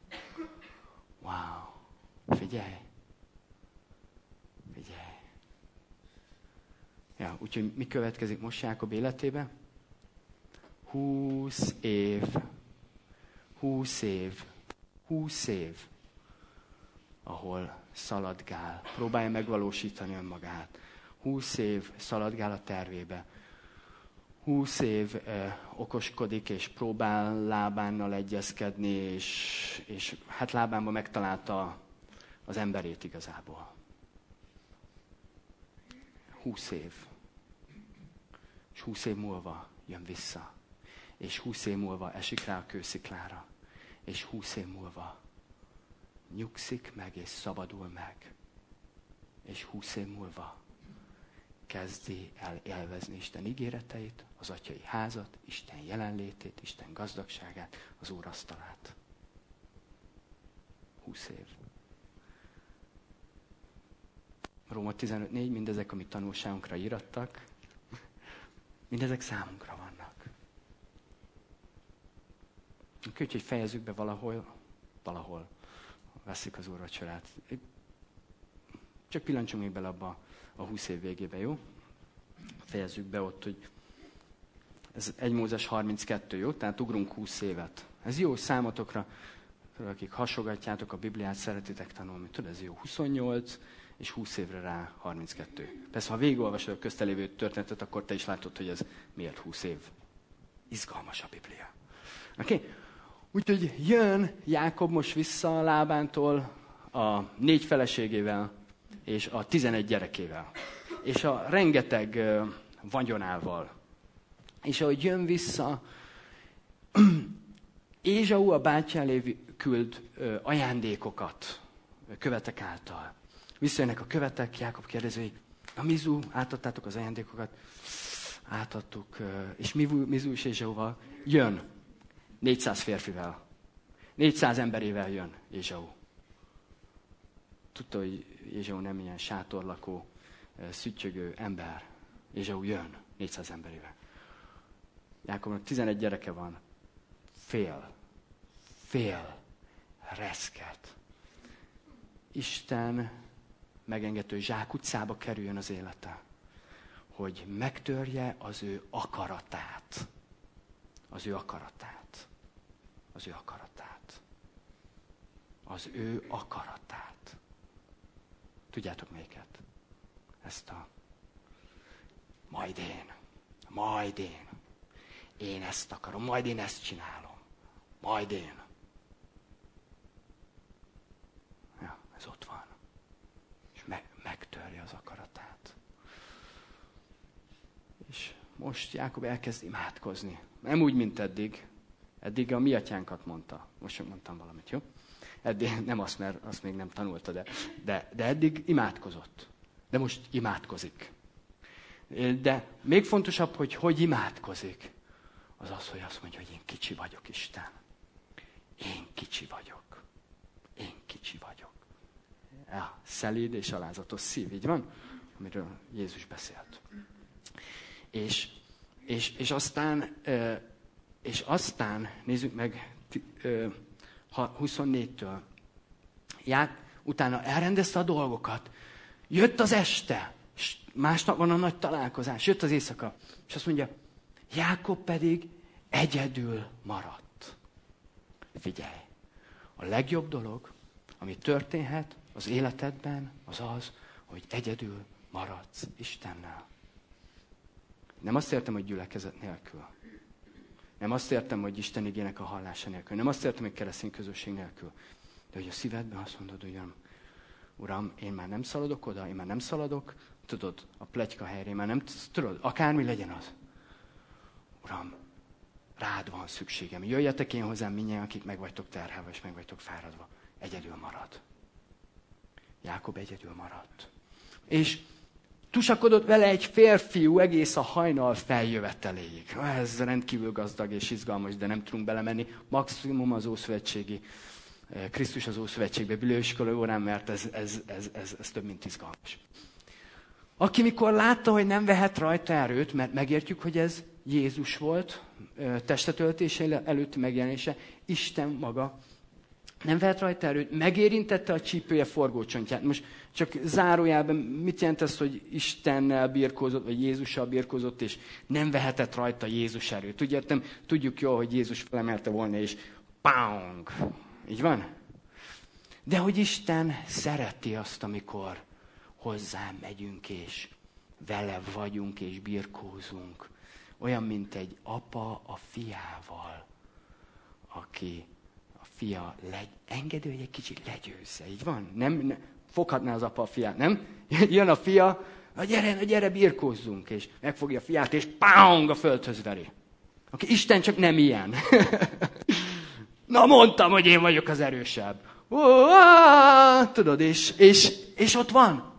Speaker 1: Wow, figyelj. Figyelj. Ja, úgyhogy mi következik most Jákob életébe? Húsz év. Húsz év. Húsz év. Ahol szaladgál. Próbálja megvalósítani önmagát. Húsz év szaladgál a tervébe. Húsz év eh, okoskodik, és próbál lábánnal egyezkedni, és, és hát lábánban megtalálta az emberét igazából. Húsz év. És húsz év múlva jön vissza. És húsz év múlva esik rá a kősziklára. És húsz év múlva nyugszik meg, és szabadul meg. És húsz év múlva kezdi el élvezni Isten ígéreteit, az atyai házat, Isten jelenlétét, Isten gazdagságát, az Úr asztalát. Húsz év. Róma tizenöt négy, mindezek, amit tanulságunkra írattak, mindezek számunkra vannak. Úgyhogy fejezzük be valahol, valahol veszik az úrvacsorát. Csak pillancsunk még bele abba a húsz év végébe, jó? Fejezzük be ott, hogy ez egy Mózes harminckettő, jó? Tehát ugrunk húsz évet. Ez jó számotokra, akik hasogatjátok a Bibliát, szeretitek tanulni. Tudod, ez jó. huszonnyolc és húsz évre rá harminckettő. Persze, ha végigolvasod a köztelévő történetet, akkor te is látod, hogy ez miért húsz év. Izgalmas a Biblia. Oké? Okay? Úgyhogy jön Jákob most vissza a Lábántól a négy feleségével, és a tizenegy gyerekével, és a rengeteg uh, vagyonával. És ahogy jön vissza, Ézsau a bátyja elé küld uh, ajándékokat követek által. Visszajönnek a követek, Jákob kérdezi, hogy a Mizu, átadtátok az ajándékokat? Átadtuk, uh, és Mizu és Ézsauval jön, négyszáz férfivel. négyszáz emberével jön Ézsau. Tudta, hogy Ézsau nem ilyen sátorlakó, szüttyögő ember. Ézsau jön négyszáz emberével. Jákobnak tizenegy gyereke van. Fél. Fél. Reszket. Isten megengedte, hogy zsákutcába kerüljön az élete. Hogy megtörje az ő akaratát. Az ő akaratát. Az ő akaratát. Az ő akaratát. Tudjátok melyiket? Ezt a majd én, majd én, én ezt akarom, majd én ezt csinálom, majd én. Ja, ez ott van. És me- megtörje az akaratát. És most Jákob elkezd imádkozni. Nem úgy, mint eddig. Eddig a mi atyánkat mondta. Most sem mondtam valamit, jó? Eddig, nem azt, mert azt még nem tanulta, de, de, de eddig imádkozott. De most imádkozik. De még fontosabb, hogy hogy imádkozik, az az, hogy azt mondja, hogy én kicsi vagyok, Isten. Én kicsi vagyok. Én kicsi vagyok. Ja, szelíd és alázatos szív, így van? Amiről Jézus beszélt. És, és, és aztán, és aztán, nézzük meg huszonnégytől. Ják, utána elrendezte a dolgokat. Jött az este, és másnap van a nagy találkozás, jött az éjszaka, és azt mondja, Jákob pedig egyedül maradt. Figyelj, a legjobb dolog, ami történhet az életedben, az az, hogy egyedül maradsz Istennel. Nem azt értem, hogy gyülekezet nélkül. Nem azt értem, hogy Isten igének a hallása nélkül. Nem azt értem, hogy keresztény közösség nélkül. De hogy a szívedben azt mondod, hogy Uram, én már nem szaladok oda, én már nem szaladok, tudod, a pletyka helyre, én már nem, tudod, akármi legyen az. Uram, rád van szükségem. Jöjjetek én hozzám mindjárt, akik meg vagytok terhelve, és meg vagytok fáradva. Egyedül marad. Jákob egyedül maradt. És tusakodott vele egy férfiú egész a hajnal feljöveteléig. Ez rendkívül gazdag és izgalmas, de nem tudunk belemenni. Maximum az Ószövetségi, Krisztus az Ószövetségbe bibliaiskola órán, mert ez, ez, ez, ez, ez több, mint izgalmas. Aki mikor látta, hogy nem vehet rajta erőt, mert megértjük, hogy ez Jézus volt, testetöltése előtti megjelenése, Isten maga, nem vehet rajta erőt, megérintette a csípője forgócsontját. Most csak zárójelben mit jelent ez, hogy Istennel birkózott, vagy Jézussal birkózott, és nem vehetett rajta Jézus erőt. Úgy értem, tudjuk jól, hogy Jézus felemelte volna, és pang! Így van? De hogy Isten szereti azt, amikor hozzám megyünk, és vele vagyunk, és birkózunk. Olyan, mint egy apa a fiával, aki a fia legy... engedő, hogy egy kicsit legyőzze. Így van? Nem, nem foghatná az apa a fiát, nem? Jön a fia, na gyere, na gyere, birkózzunk, és megfogja a fiát, és pang, a földhöz veri. Okay, Isten csak nem ilyen. Na mondtam, hogy én vagyok az erősebb. Tudod, és, és, és ott van.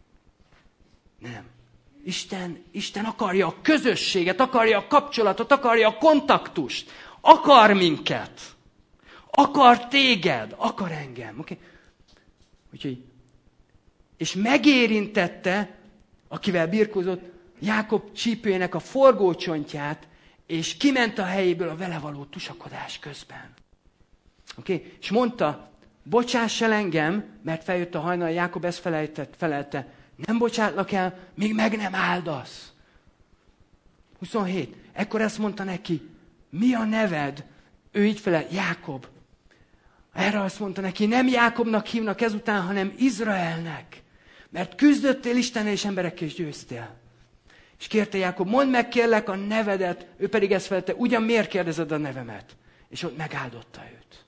Speaker 1: Nem. Isten, Isten akarja a közösséget, akarja a kapcsolatot, akarja a kontaktust. Akar minket. Akar téged, akar engem. Okay? Úgyhogy, és megérintette, akivel birkózott, Jákob csípőjének a forgócsontját, és kiment a helyéből a vele való tusakodás közben. Okay? És mondta, bocsáss el engem, mert feljött a hajnal, Jákob ezt felejtett, felelte, nem bocsátlak el, míg meg nem áldasz. huszonhét. Ekkor ezt mondta neki, mi a neved? Ő így felelt, Jákob. Erre azt mondta neki, nem Jákobnak hívnak ezután, hanem Izraelnek. Mert küzdöttél Istennel és emberekkel és győztél. És kérte Jákob, mondd meg kérlek a nevedet. Ő pedig ezt felelte, ugyan miért kérdezed a nevemet? És ott megáldotta őt.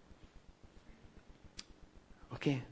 Speaker 1: Oké? Okay?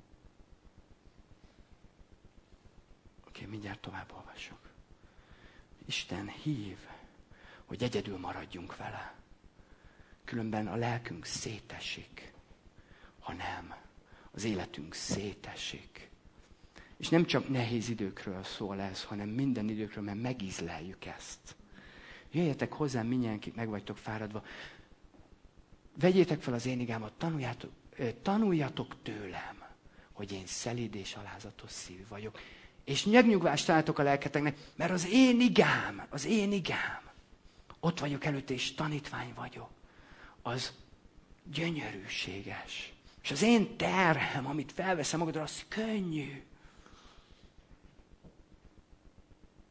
Speaker 1: Oké, okay, mindjárt tovább olvassuk. Isten hív, hogy egyedül maradjunk vele. Különben a lelkünk szétesik, ha nem, az életünk szétesik. És nem csak nehéz időkről szól ez, hanem minden időkről, mert megízleljük ezt. Jöjjetek hozzám mindjárt, akik meg vagytok fáradva. Vegyétek fel az én igámat, tanuljátok, tanuljatok tőlem, hogy én szelíd és alázatos szívű vagyok. És megnyugvást találtok a lelketeknek, mert az én igám, az én igám, ott vagyok előtt, és tanítvány vagyok. Az gyönyörűséges. És az én terhem, amit felveszem magadra, az könnyű.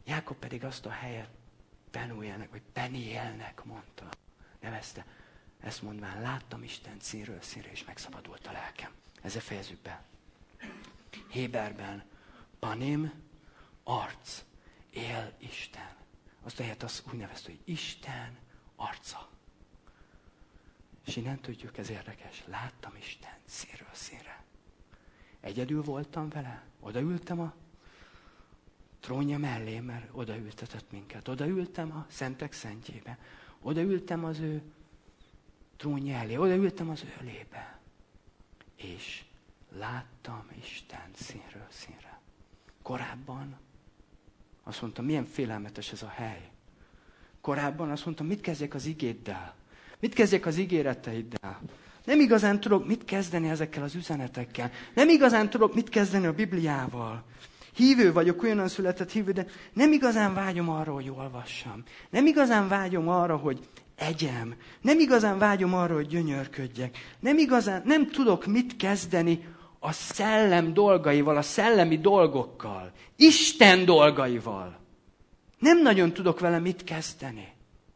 Speaker 1: Jákob pedig azt a helyet Penuelnek, vagy Penielnek mondta, nevezte. Ezt mondván, láttam Isten színről színre, és megszabadult a lelkem. Ezzel fejezzük be. Héberben panim, arc, él Isten. Azt a helyet azt úgy nevezte, hogy Isten arca. És innen tudjuk, ez érdekes. Láttam Isten színről színre. Egyedül voltam vele, odaültem a trónja mellé, mert odaültetett minket. Odaültem a szentek szentjébe. Odaültem az ő trónja elé. Odaültem az ő ölébe. És láttam Isten színről színre. Korábban azt mondtam, milyen félelmetes ez a hely. Korábban azt mondtam, mit kezdjek az igéddel? Mit kezdjek az ígéreteiddel? Nem igazán tudok mit kezdeni ezekkel az üzenetekkel. Nem igazán tudok mit kezdeni a Bibliával. Hívő vagyok, olyanan született hívő, de nem igazán vágyom arra, hogy olvassam. Nem igazán vágyom arra, hogy egyem. Nem igazán vágyom arra, hogy gyönyörködjek. Nem igazán, nem tudok mit kezdeni a szellem dolgaival, a szellemi dolgokkal. Isten dolgaival. Nem nagyon tudok vele mit kezdeni.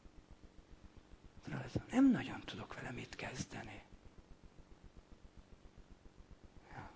Speaker 1: Nem nagyon tudok vele mit kezdeni. Ja.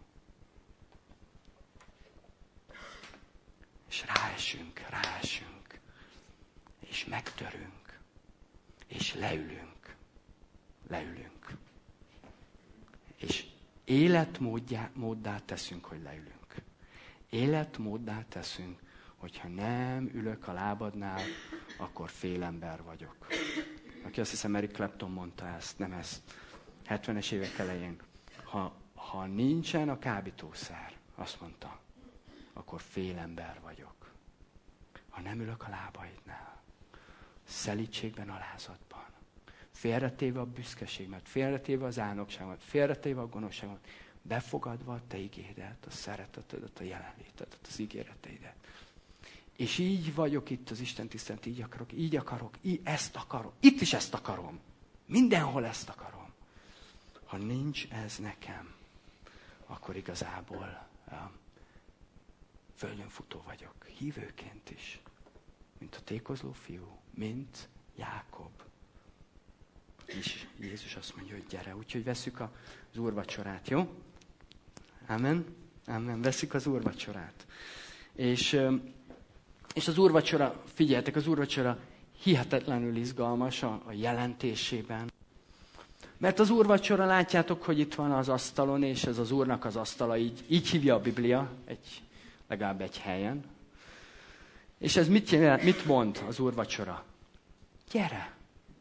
Speaker 1: És ráesünk, ráesünk. És megtörünk. És leülünk. Leülünk. És életmóddá teszünk, hogy leülünk. Életmóddá teszünk, hogyha nem ülök a lábadnál, akkor félember vagyok. Aki azt hiszem, Eric Clapton mondta ezt, nem ezt. hetvenes évek elején. Ha, ha nincsen a kábítószer, azt mondta, akkor félember vagyok. Ha nem ülök a lábaidnál, szelítségben, alázatban, félretéve a büszkeségemet, félretéve az álnokságomat, félretéve a gonoszságomat, befogadva a te igédet, a szeretetedet, a jelenlétedet, az ígéreteidet. És így vagyok itt az Isten tisztelet, így akarok, így akarok, így ezt akarom. Itt is ezt akarom. Mindenhol ezt akarom. Ha nincs ez nekem, akkor igazából um, földönfutó vagyok. Hívőként is. Mint a tékozló fiú, mint Jákob. És Jézus azt mondja, hogy gyere. Úgyhogy veszük az úrvacsorát, jó? Amen? Amen. Veszük az úrvacsorát. És... Um, És az úrvacsora, figyeljetek, az úrvacsora hihetetlenül izgalmas a, a jelentésében. Mert az úrvacsora, látjátok, hogy itt van az asztalon, és ez az úrnak az asztala, így, így hívja a Biblia, egy, legalább egy helyen. És ez mit jelent, mit mond az úrvacsora? Gyere!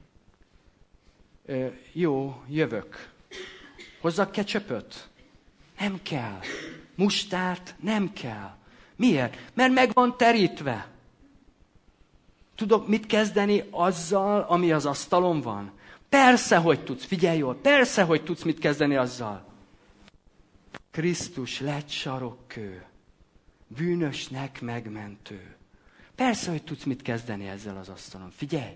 Speaker 1: Ö, jó, jövök. Hozzak ketchupöt? Nem kell. Mustárt? Nem kell. Miért? Mert meg van terítve. Tudok mit kezdeni azzal, ami az asztalon van? Persze, hogy tudsz. Figyelj jól. Persze, hogy tudsz mit kezdeni azzal. Krisztus lett sarokkő. Bűnösnek megmentő. Persze, hogy tudsz mit kezdeni ezzel az asztalon. Figyelj.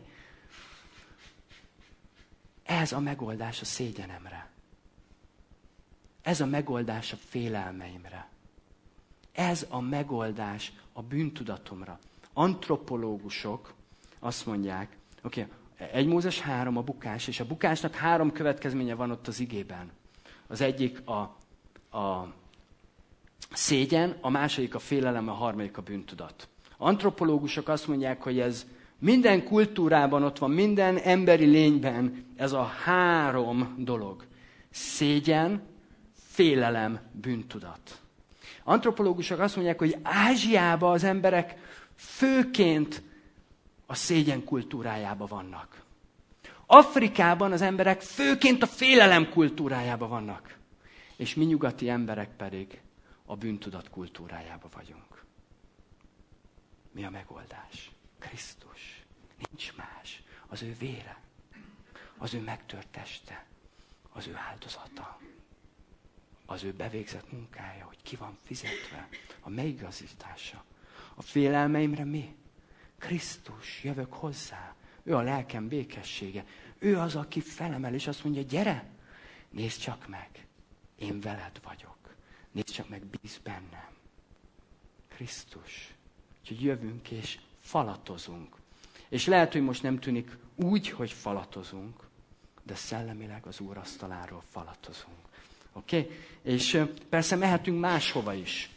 Speaker 1: Ez a megoldás a szégyenemre. Ez a megoldás a félelmeimre. Ez a megoldás a bűntudatomra. Antropológusok azt mondják, oké, okay, egy Mózes három a bukás, és a bukásnak három következménye van ott az igében. Az egyik a, a szégyen, a második a félelem, a harmadik a bűntudat. Antropológusok azt mondják, hogy ez minden kultúrában ott van, minden emberi lényben ez a három dolog. Szégyen, félelem, bűntudat. Antropológusok azt mondják, hogy Ázsiában az emberek főként a szégyen kultúrájában vannak. Afrikában az emberek főként a félelem kultúrájában vannak. És mi nyugati emberek pedig a bűntudat kultúrájában vagyunk. Mi a megoldás? Krisztus. Nincs más. Az ő vére. Az ő megtört teste. Az ő áldozata. Az ő bevégzett munkája, hogy ki van fizetve, a megigazítása. A félelmeimre mi? Krisztus, jövök hozzá. Ő a lelkem békessége. Ő az, aki felemel, és azt mondja, gyere, nézd csak meg, én veled vagyok. Nézd csak meg, bízz bennem. Krisztus. Úgyhogy jövünk, és falatozunk. És lehet, hogy most nem tűnik úgy, hogy falatozunk, de szellemileg az Úr asztaláról falatozunk. Oké? Okay? És persze mehetünk máshova is.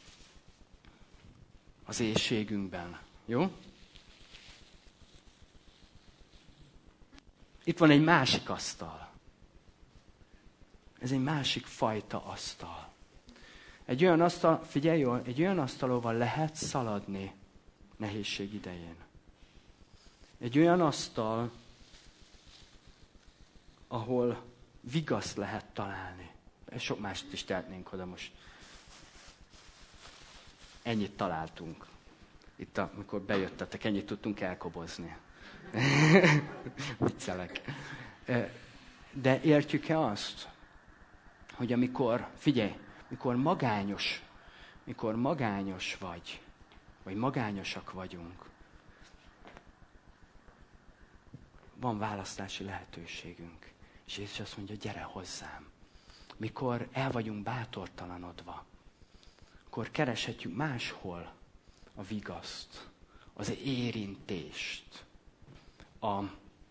Speaker 1: Az éhségünkben. Jó? Itt van egy másik asztal. Ez egy másik fajta asztal. Egy olyan asztal, figyelj jól, egy olyan asztalóval lehet szaladni nehézség idején. Egy olyan asztal, ahol vigaszt lehet találni. Sok mást is tehetnénk oda most. Ennyit találtunk. Itt, amikor bejöttetek, ennyit tudtunk elkobozni. Viccelek. De értjük-e azt, hogy amikor, figyelj, mikor magányos, mikor magányos vagy, vagy magányosak vagyunk, van választási lehetőségünk. És Jézus azt mondja, gyere hozzám. Mikor el vagyunk bátortalanodva, akkor kereshetjük máshol a vigaszt, az érintést, a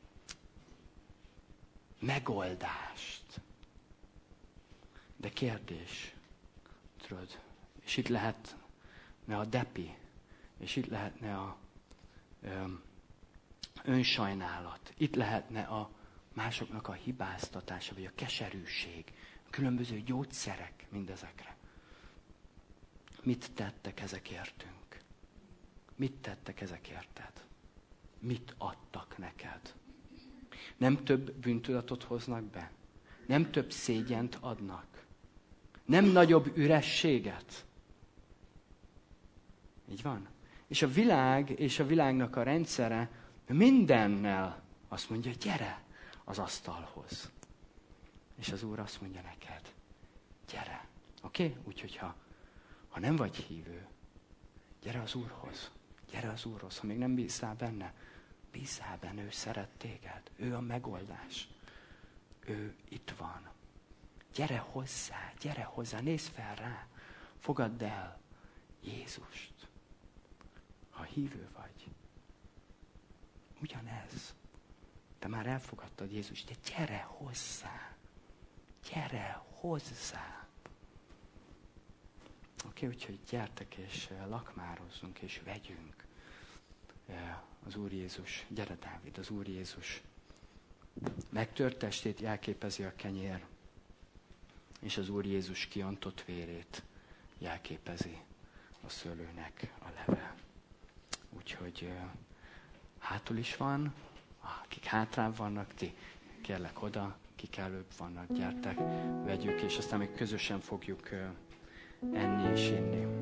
Speaker 1: megoldást. De kérdés, tudod, és itt lehetne a depi, és itt lehetne a ö, önsajnálat, itt lehetne a másoknak a hibáztatása, vagy a keserűség, a különböző gyógyszerek mindezekre. Mit tettek ezekértünk? Mit tettek ezekérted? Mit adtak neked? Nem több bűntudatot hoznak be? Nem több szégyent adnak? Nem nagyobb ürességet? Így van? És a világ és a világnak a rendszere mindennel azt mondja, gyere az asztalhoz. És az Úr azt mondja neked, gyere. Oké? Okay? Úgyhogy ha, ha nem vagy hívő, gyere az Úrhoz. Gyere az Úrhoz. Ha még nem bízzál benne, bízzál benne, ő szeret téged. Ő a megoldás. Ő itt van. Gyere hozzá, gyere hozzá, nézz fel rá. Fogadd el Jézust. Ha hívő vagy. Ugyanez. Te már elfogadtad Jézust, de gyere hozzá. Gyere hozzá. Oké, okay, úgyhogy gyertek és lakmározzunk és vegyünk. Az Úr Jézus, gyere Dávid, az Úr Jézus megtört testét jelképezi a kenyér, és az Úr Jézus kiontott vérét jelképezi a szőlőnek a leve. Úgyhogy hátul is van, akik hátrább vannak, ti kérlek oda, kik előbb vannak, gyertek, vegyük, és aztán még közösen fogjuk enni és inni.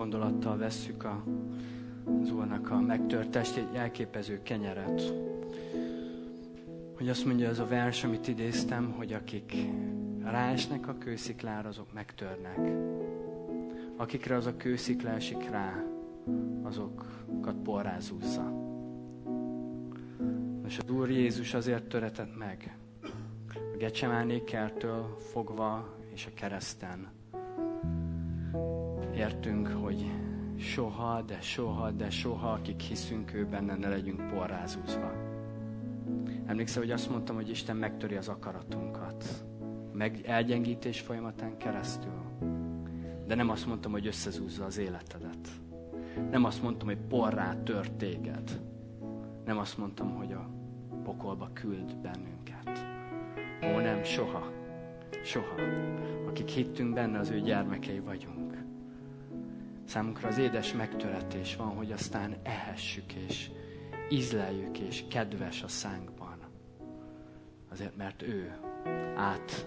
Speaker 1: gondolattal vesszük a, az Úrnak a megtört testét, egy elképező kenyeret. Hogy azt mondja ez a vers, amit idéztem, hogy akik ráesnek a kősziklára, azok megtörnek. Akikre az a kőszikla esik rá, azokat porrázúzza. És az Úr Jézus azért töretett meg, a Gecsemáné kerttől fogva és a kereszten. Értünk, hogy soha, de soha, de soha, akik hiszünk ő benne, ne legyünk porrázúzva. Emlékszel, hogy azt mondtam, hogy Isten megtöri az akaratunkat. Meg elgyengítés folyamatán keresztül. De nem azt mondtam, hogy összezúzza az életedet. Nem azt mondtam, hogy porrá tör téged. Nem azt mondtam, hogy a pokolba küld bennünket. Ó, nem, soha. Soha. Akik hittünk benne, az ő gyermekei vagyunk. Számunkra az édes megtöretés van, hogy aztán ehessük és ízleljük és kedves a szánkban. Azért, mert ő át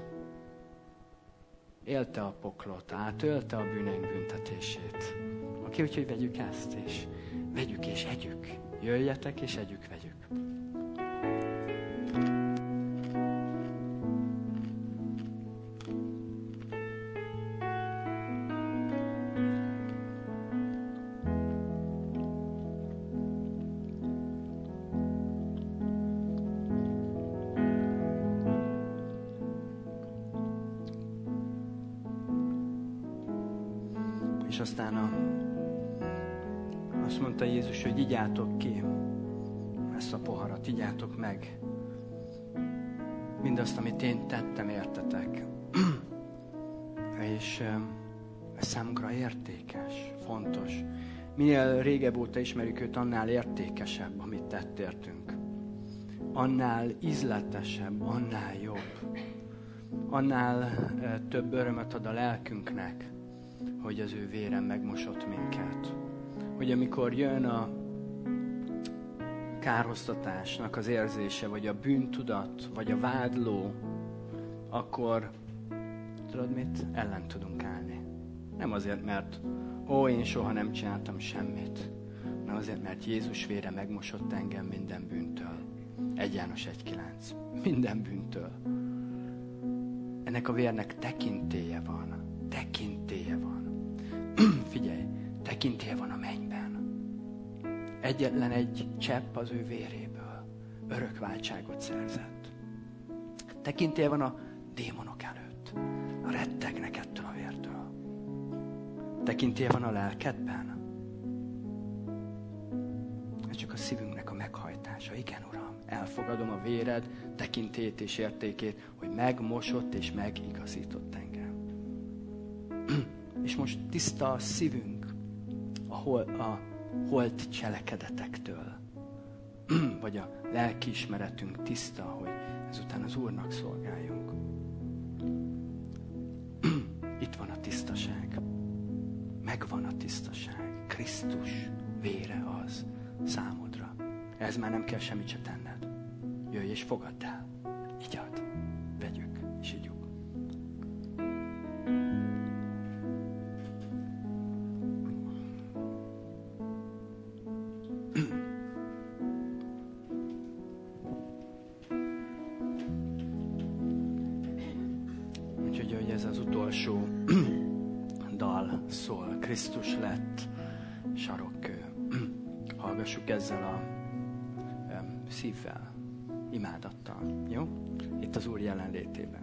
Speaker 1: élte a poklot, átölte a bűneink büntetését. Oké, úgyhogy vegyük ezt, és vegyük és együk. Jöjjetek és együk, vegyük. És aztán a, azt mondta Jézus, hogy igyátok ki ezt a poharat, igyátok meg mindazt, amit én tettem, értetek. És ez számunkra értékes, fontos. Minél régebb óta ismerjük őt, annál értékesebb, amit tett értünk. Annál ízletesebb, annál jobb. Annál több örömöt ad a lelkünknek, hogy az ő vére megmosott minket. Hogy amikor jön a kárhoztatásnak az érzése, vagy a bűntudat, vagy a vádló, akkor tudod mit? Ellen tudunk állni. Nem azért, mert ó, én soha nem csináltam semmit, hanem azért, mert Jézus vére megmosott engem minden bűntől. egy János egy kilenc. Minden bűntől. Ennek a vérnek tekintélye van. Tekintélye van. Figyelj, tekintélye van a mennyben. Egyetlen egy csepp az ő véréből örök váltságot szerzett. Tekintélye van a démonok előtt. A rettegnek ettől a vértől. Tekintélye van a lelkedben. Ez csak a szívünknek a meghajtása. Igen, Uram, elfogadom a véred tekintét és értékét, hogy megmosott és megigazított engem. És most tiszta a szívünk a, hol, a holt cselekedetektől. Vagy a lelkiismeretünk tiszta, hogy ezután az Úrnak szolgáljunk. Itt van a tisztaság. Megvan a tisztaság. Krisztus vére az számodra. Ez már nem kell semmit se tenned. Jöjj és fogadd el. Igyad. Vegyük és igyuk. Úgyhogy, hogy ez az utolsó dal szól. Krisztus lett sarokkő. Hallgassuk ezzel a um, szívvel, imádattal. Jó? Itt az Úr jelenlétében.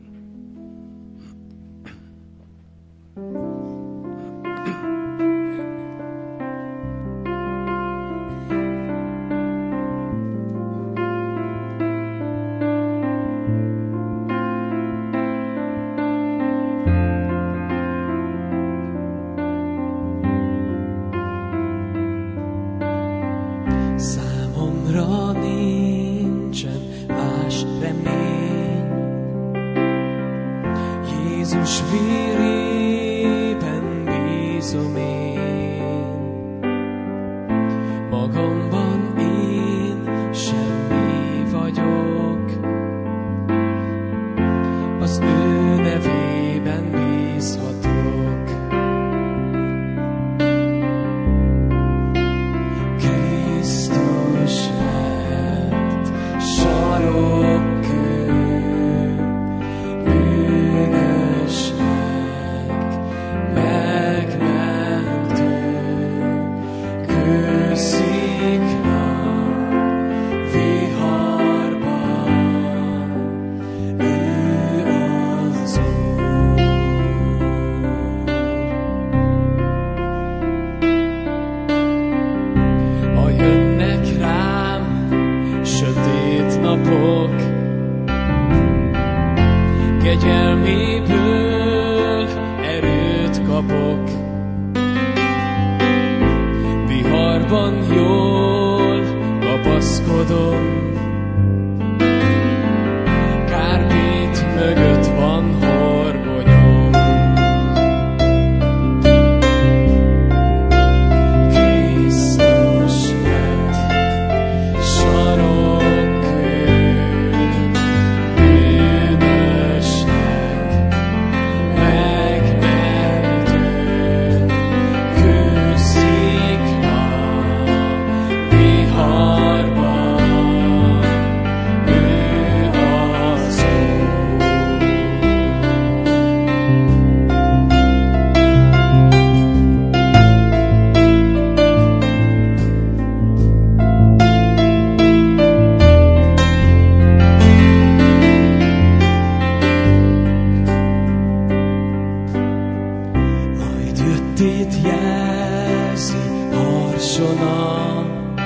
Speaker 2: sötét jelzi harsona,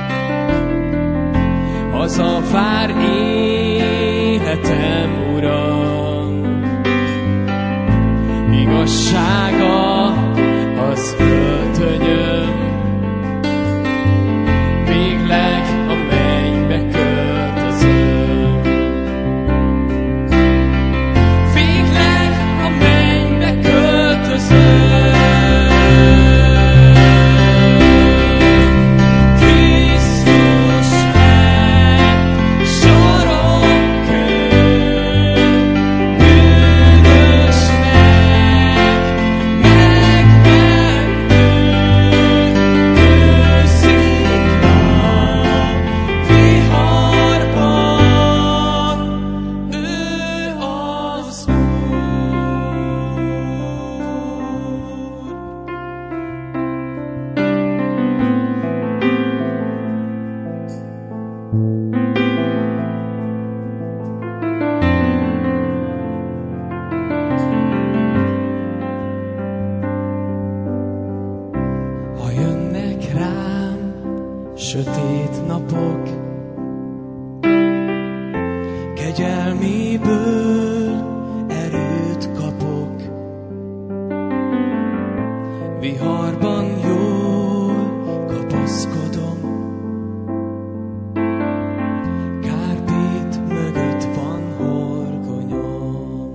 Speaker 2: hazavár életem, Uram. Igazsága az öltönyöm, végleg a mennybe költözöm. Végleg a mennybe költözöm. Sötét napok, kegyelméből erőt kapok, viharban jól kapaszkodom, kárpít mögött van horgonyom,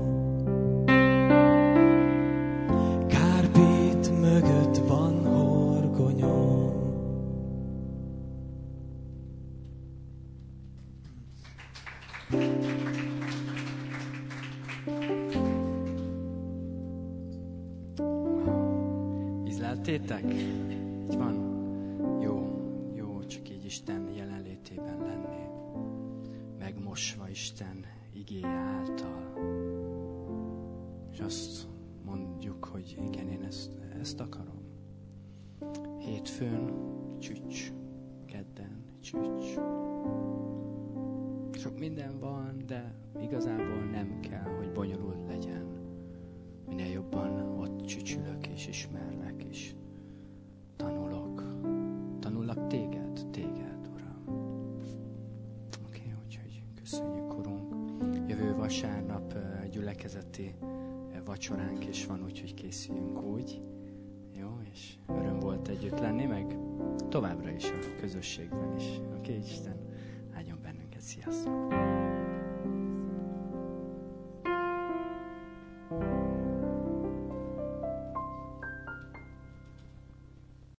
Speaker 2: kárpít mögött van horgonyom.
Speaker 1: Ízleltétek? Így van? Jó, jó, csak így Isten jelenlétében lenni. Megmosva Isten igéje által. És azt mondjuk, hogy igen, én ezt, ezt akarom. Hétfőn csücs, kedden csücs. Sok minden van, de igazából nem kell, hogy bonyolult legyen. Minél jobban ott csücsülök és ismerlek, és tanulok. Tanullak téged, téged, Uram. Oké, okay, úgyhogy köszönjük, Urunk. Jövő vasárnap gyülekezeti vacsoránk is van, úgyhogy készüljünk úgy. Jó, és öröm volt együtt lenni, meg továbbra is a közösségben is. Oké, okay, Isten áldjon bennünket. Sziasztok!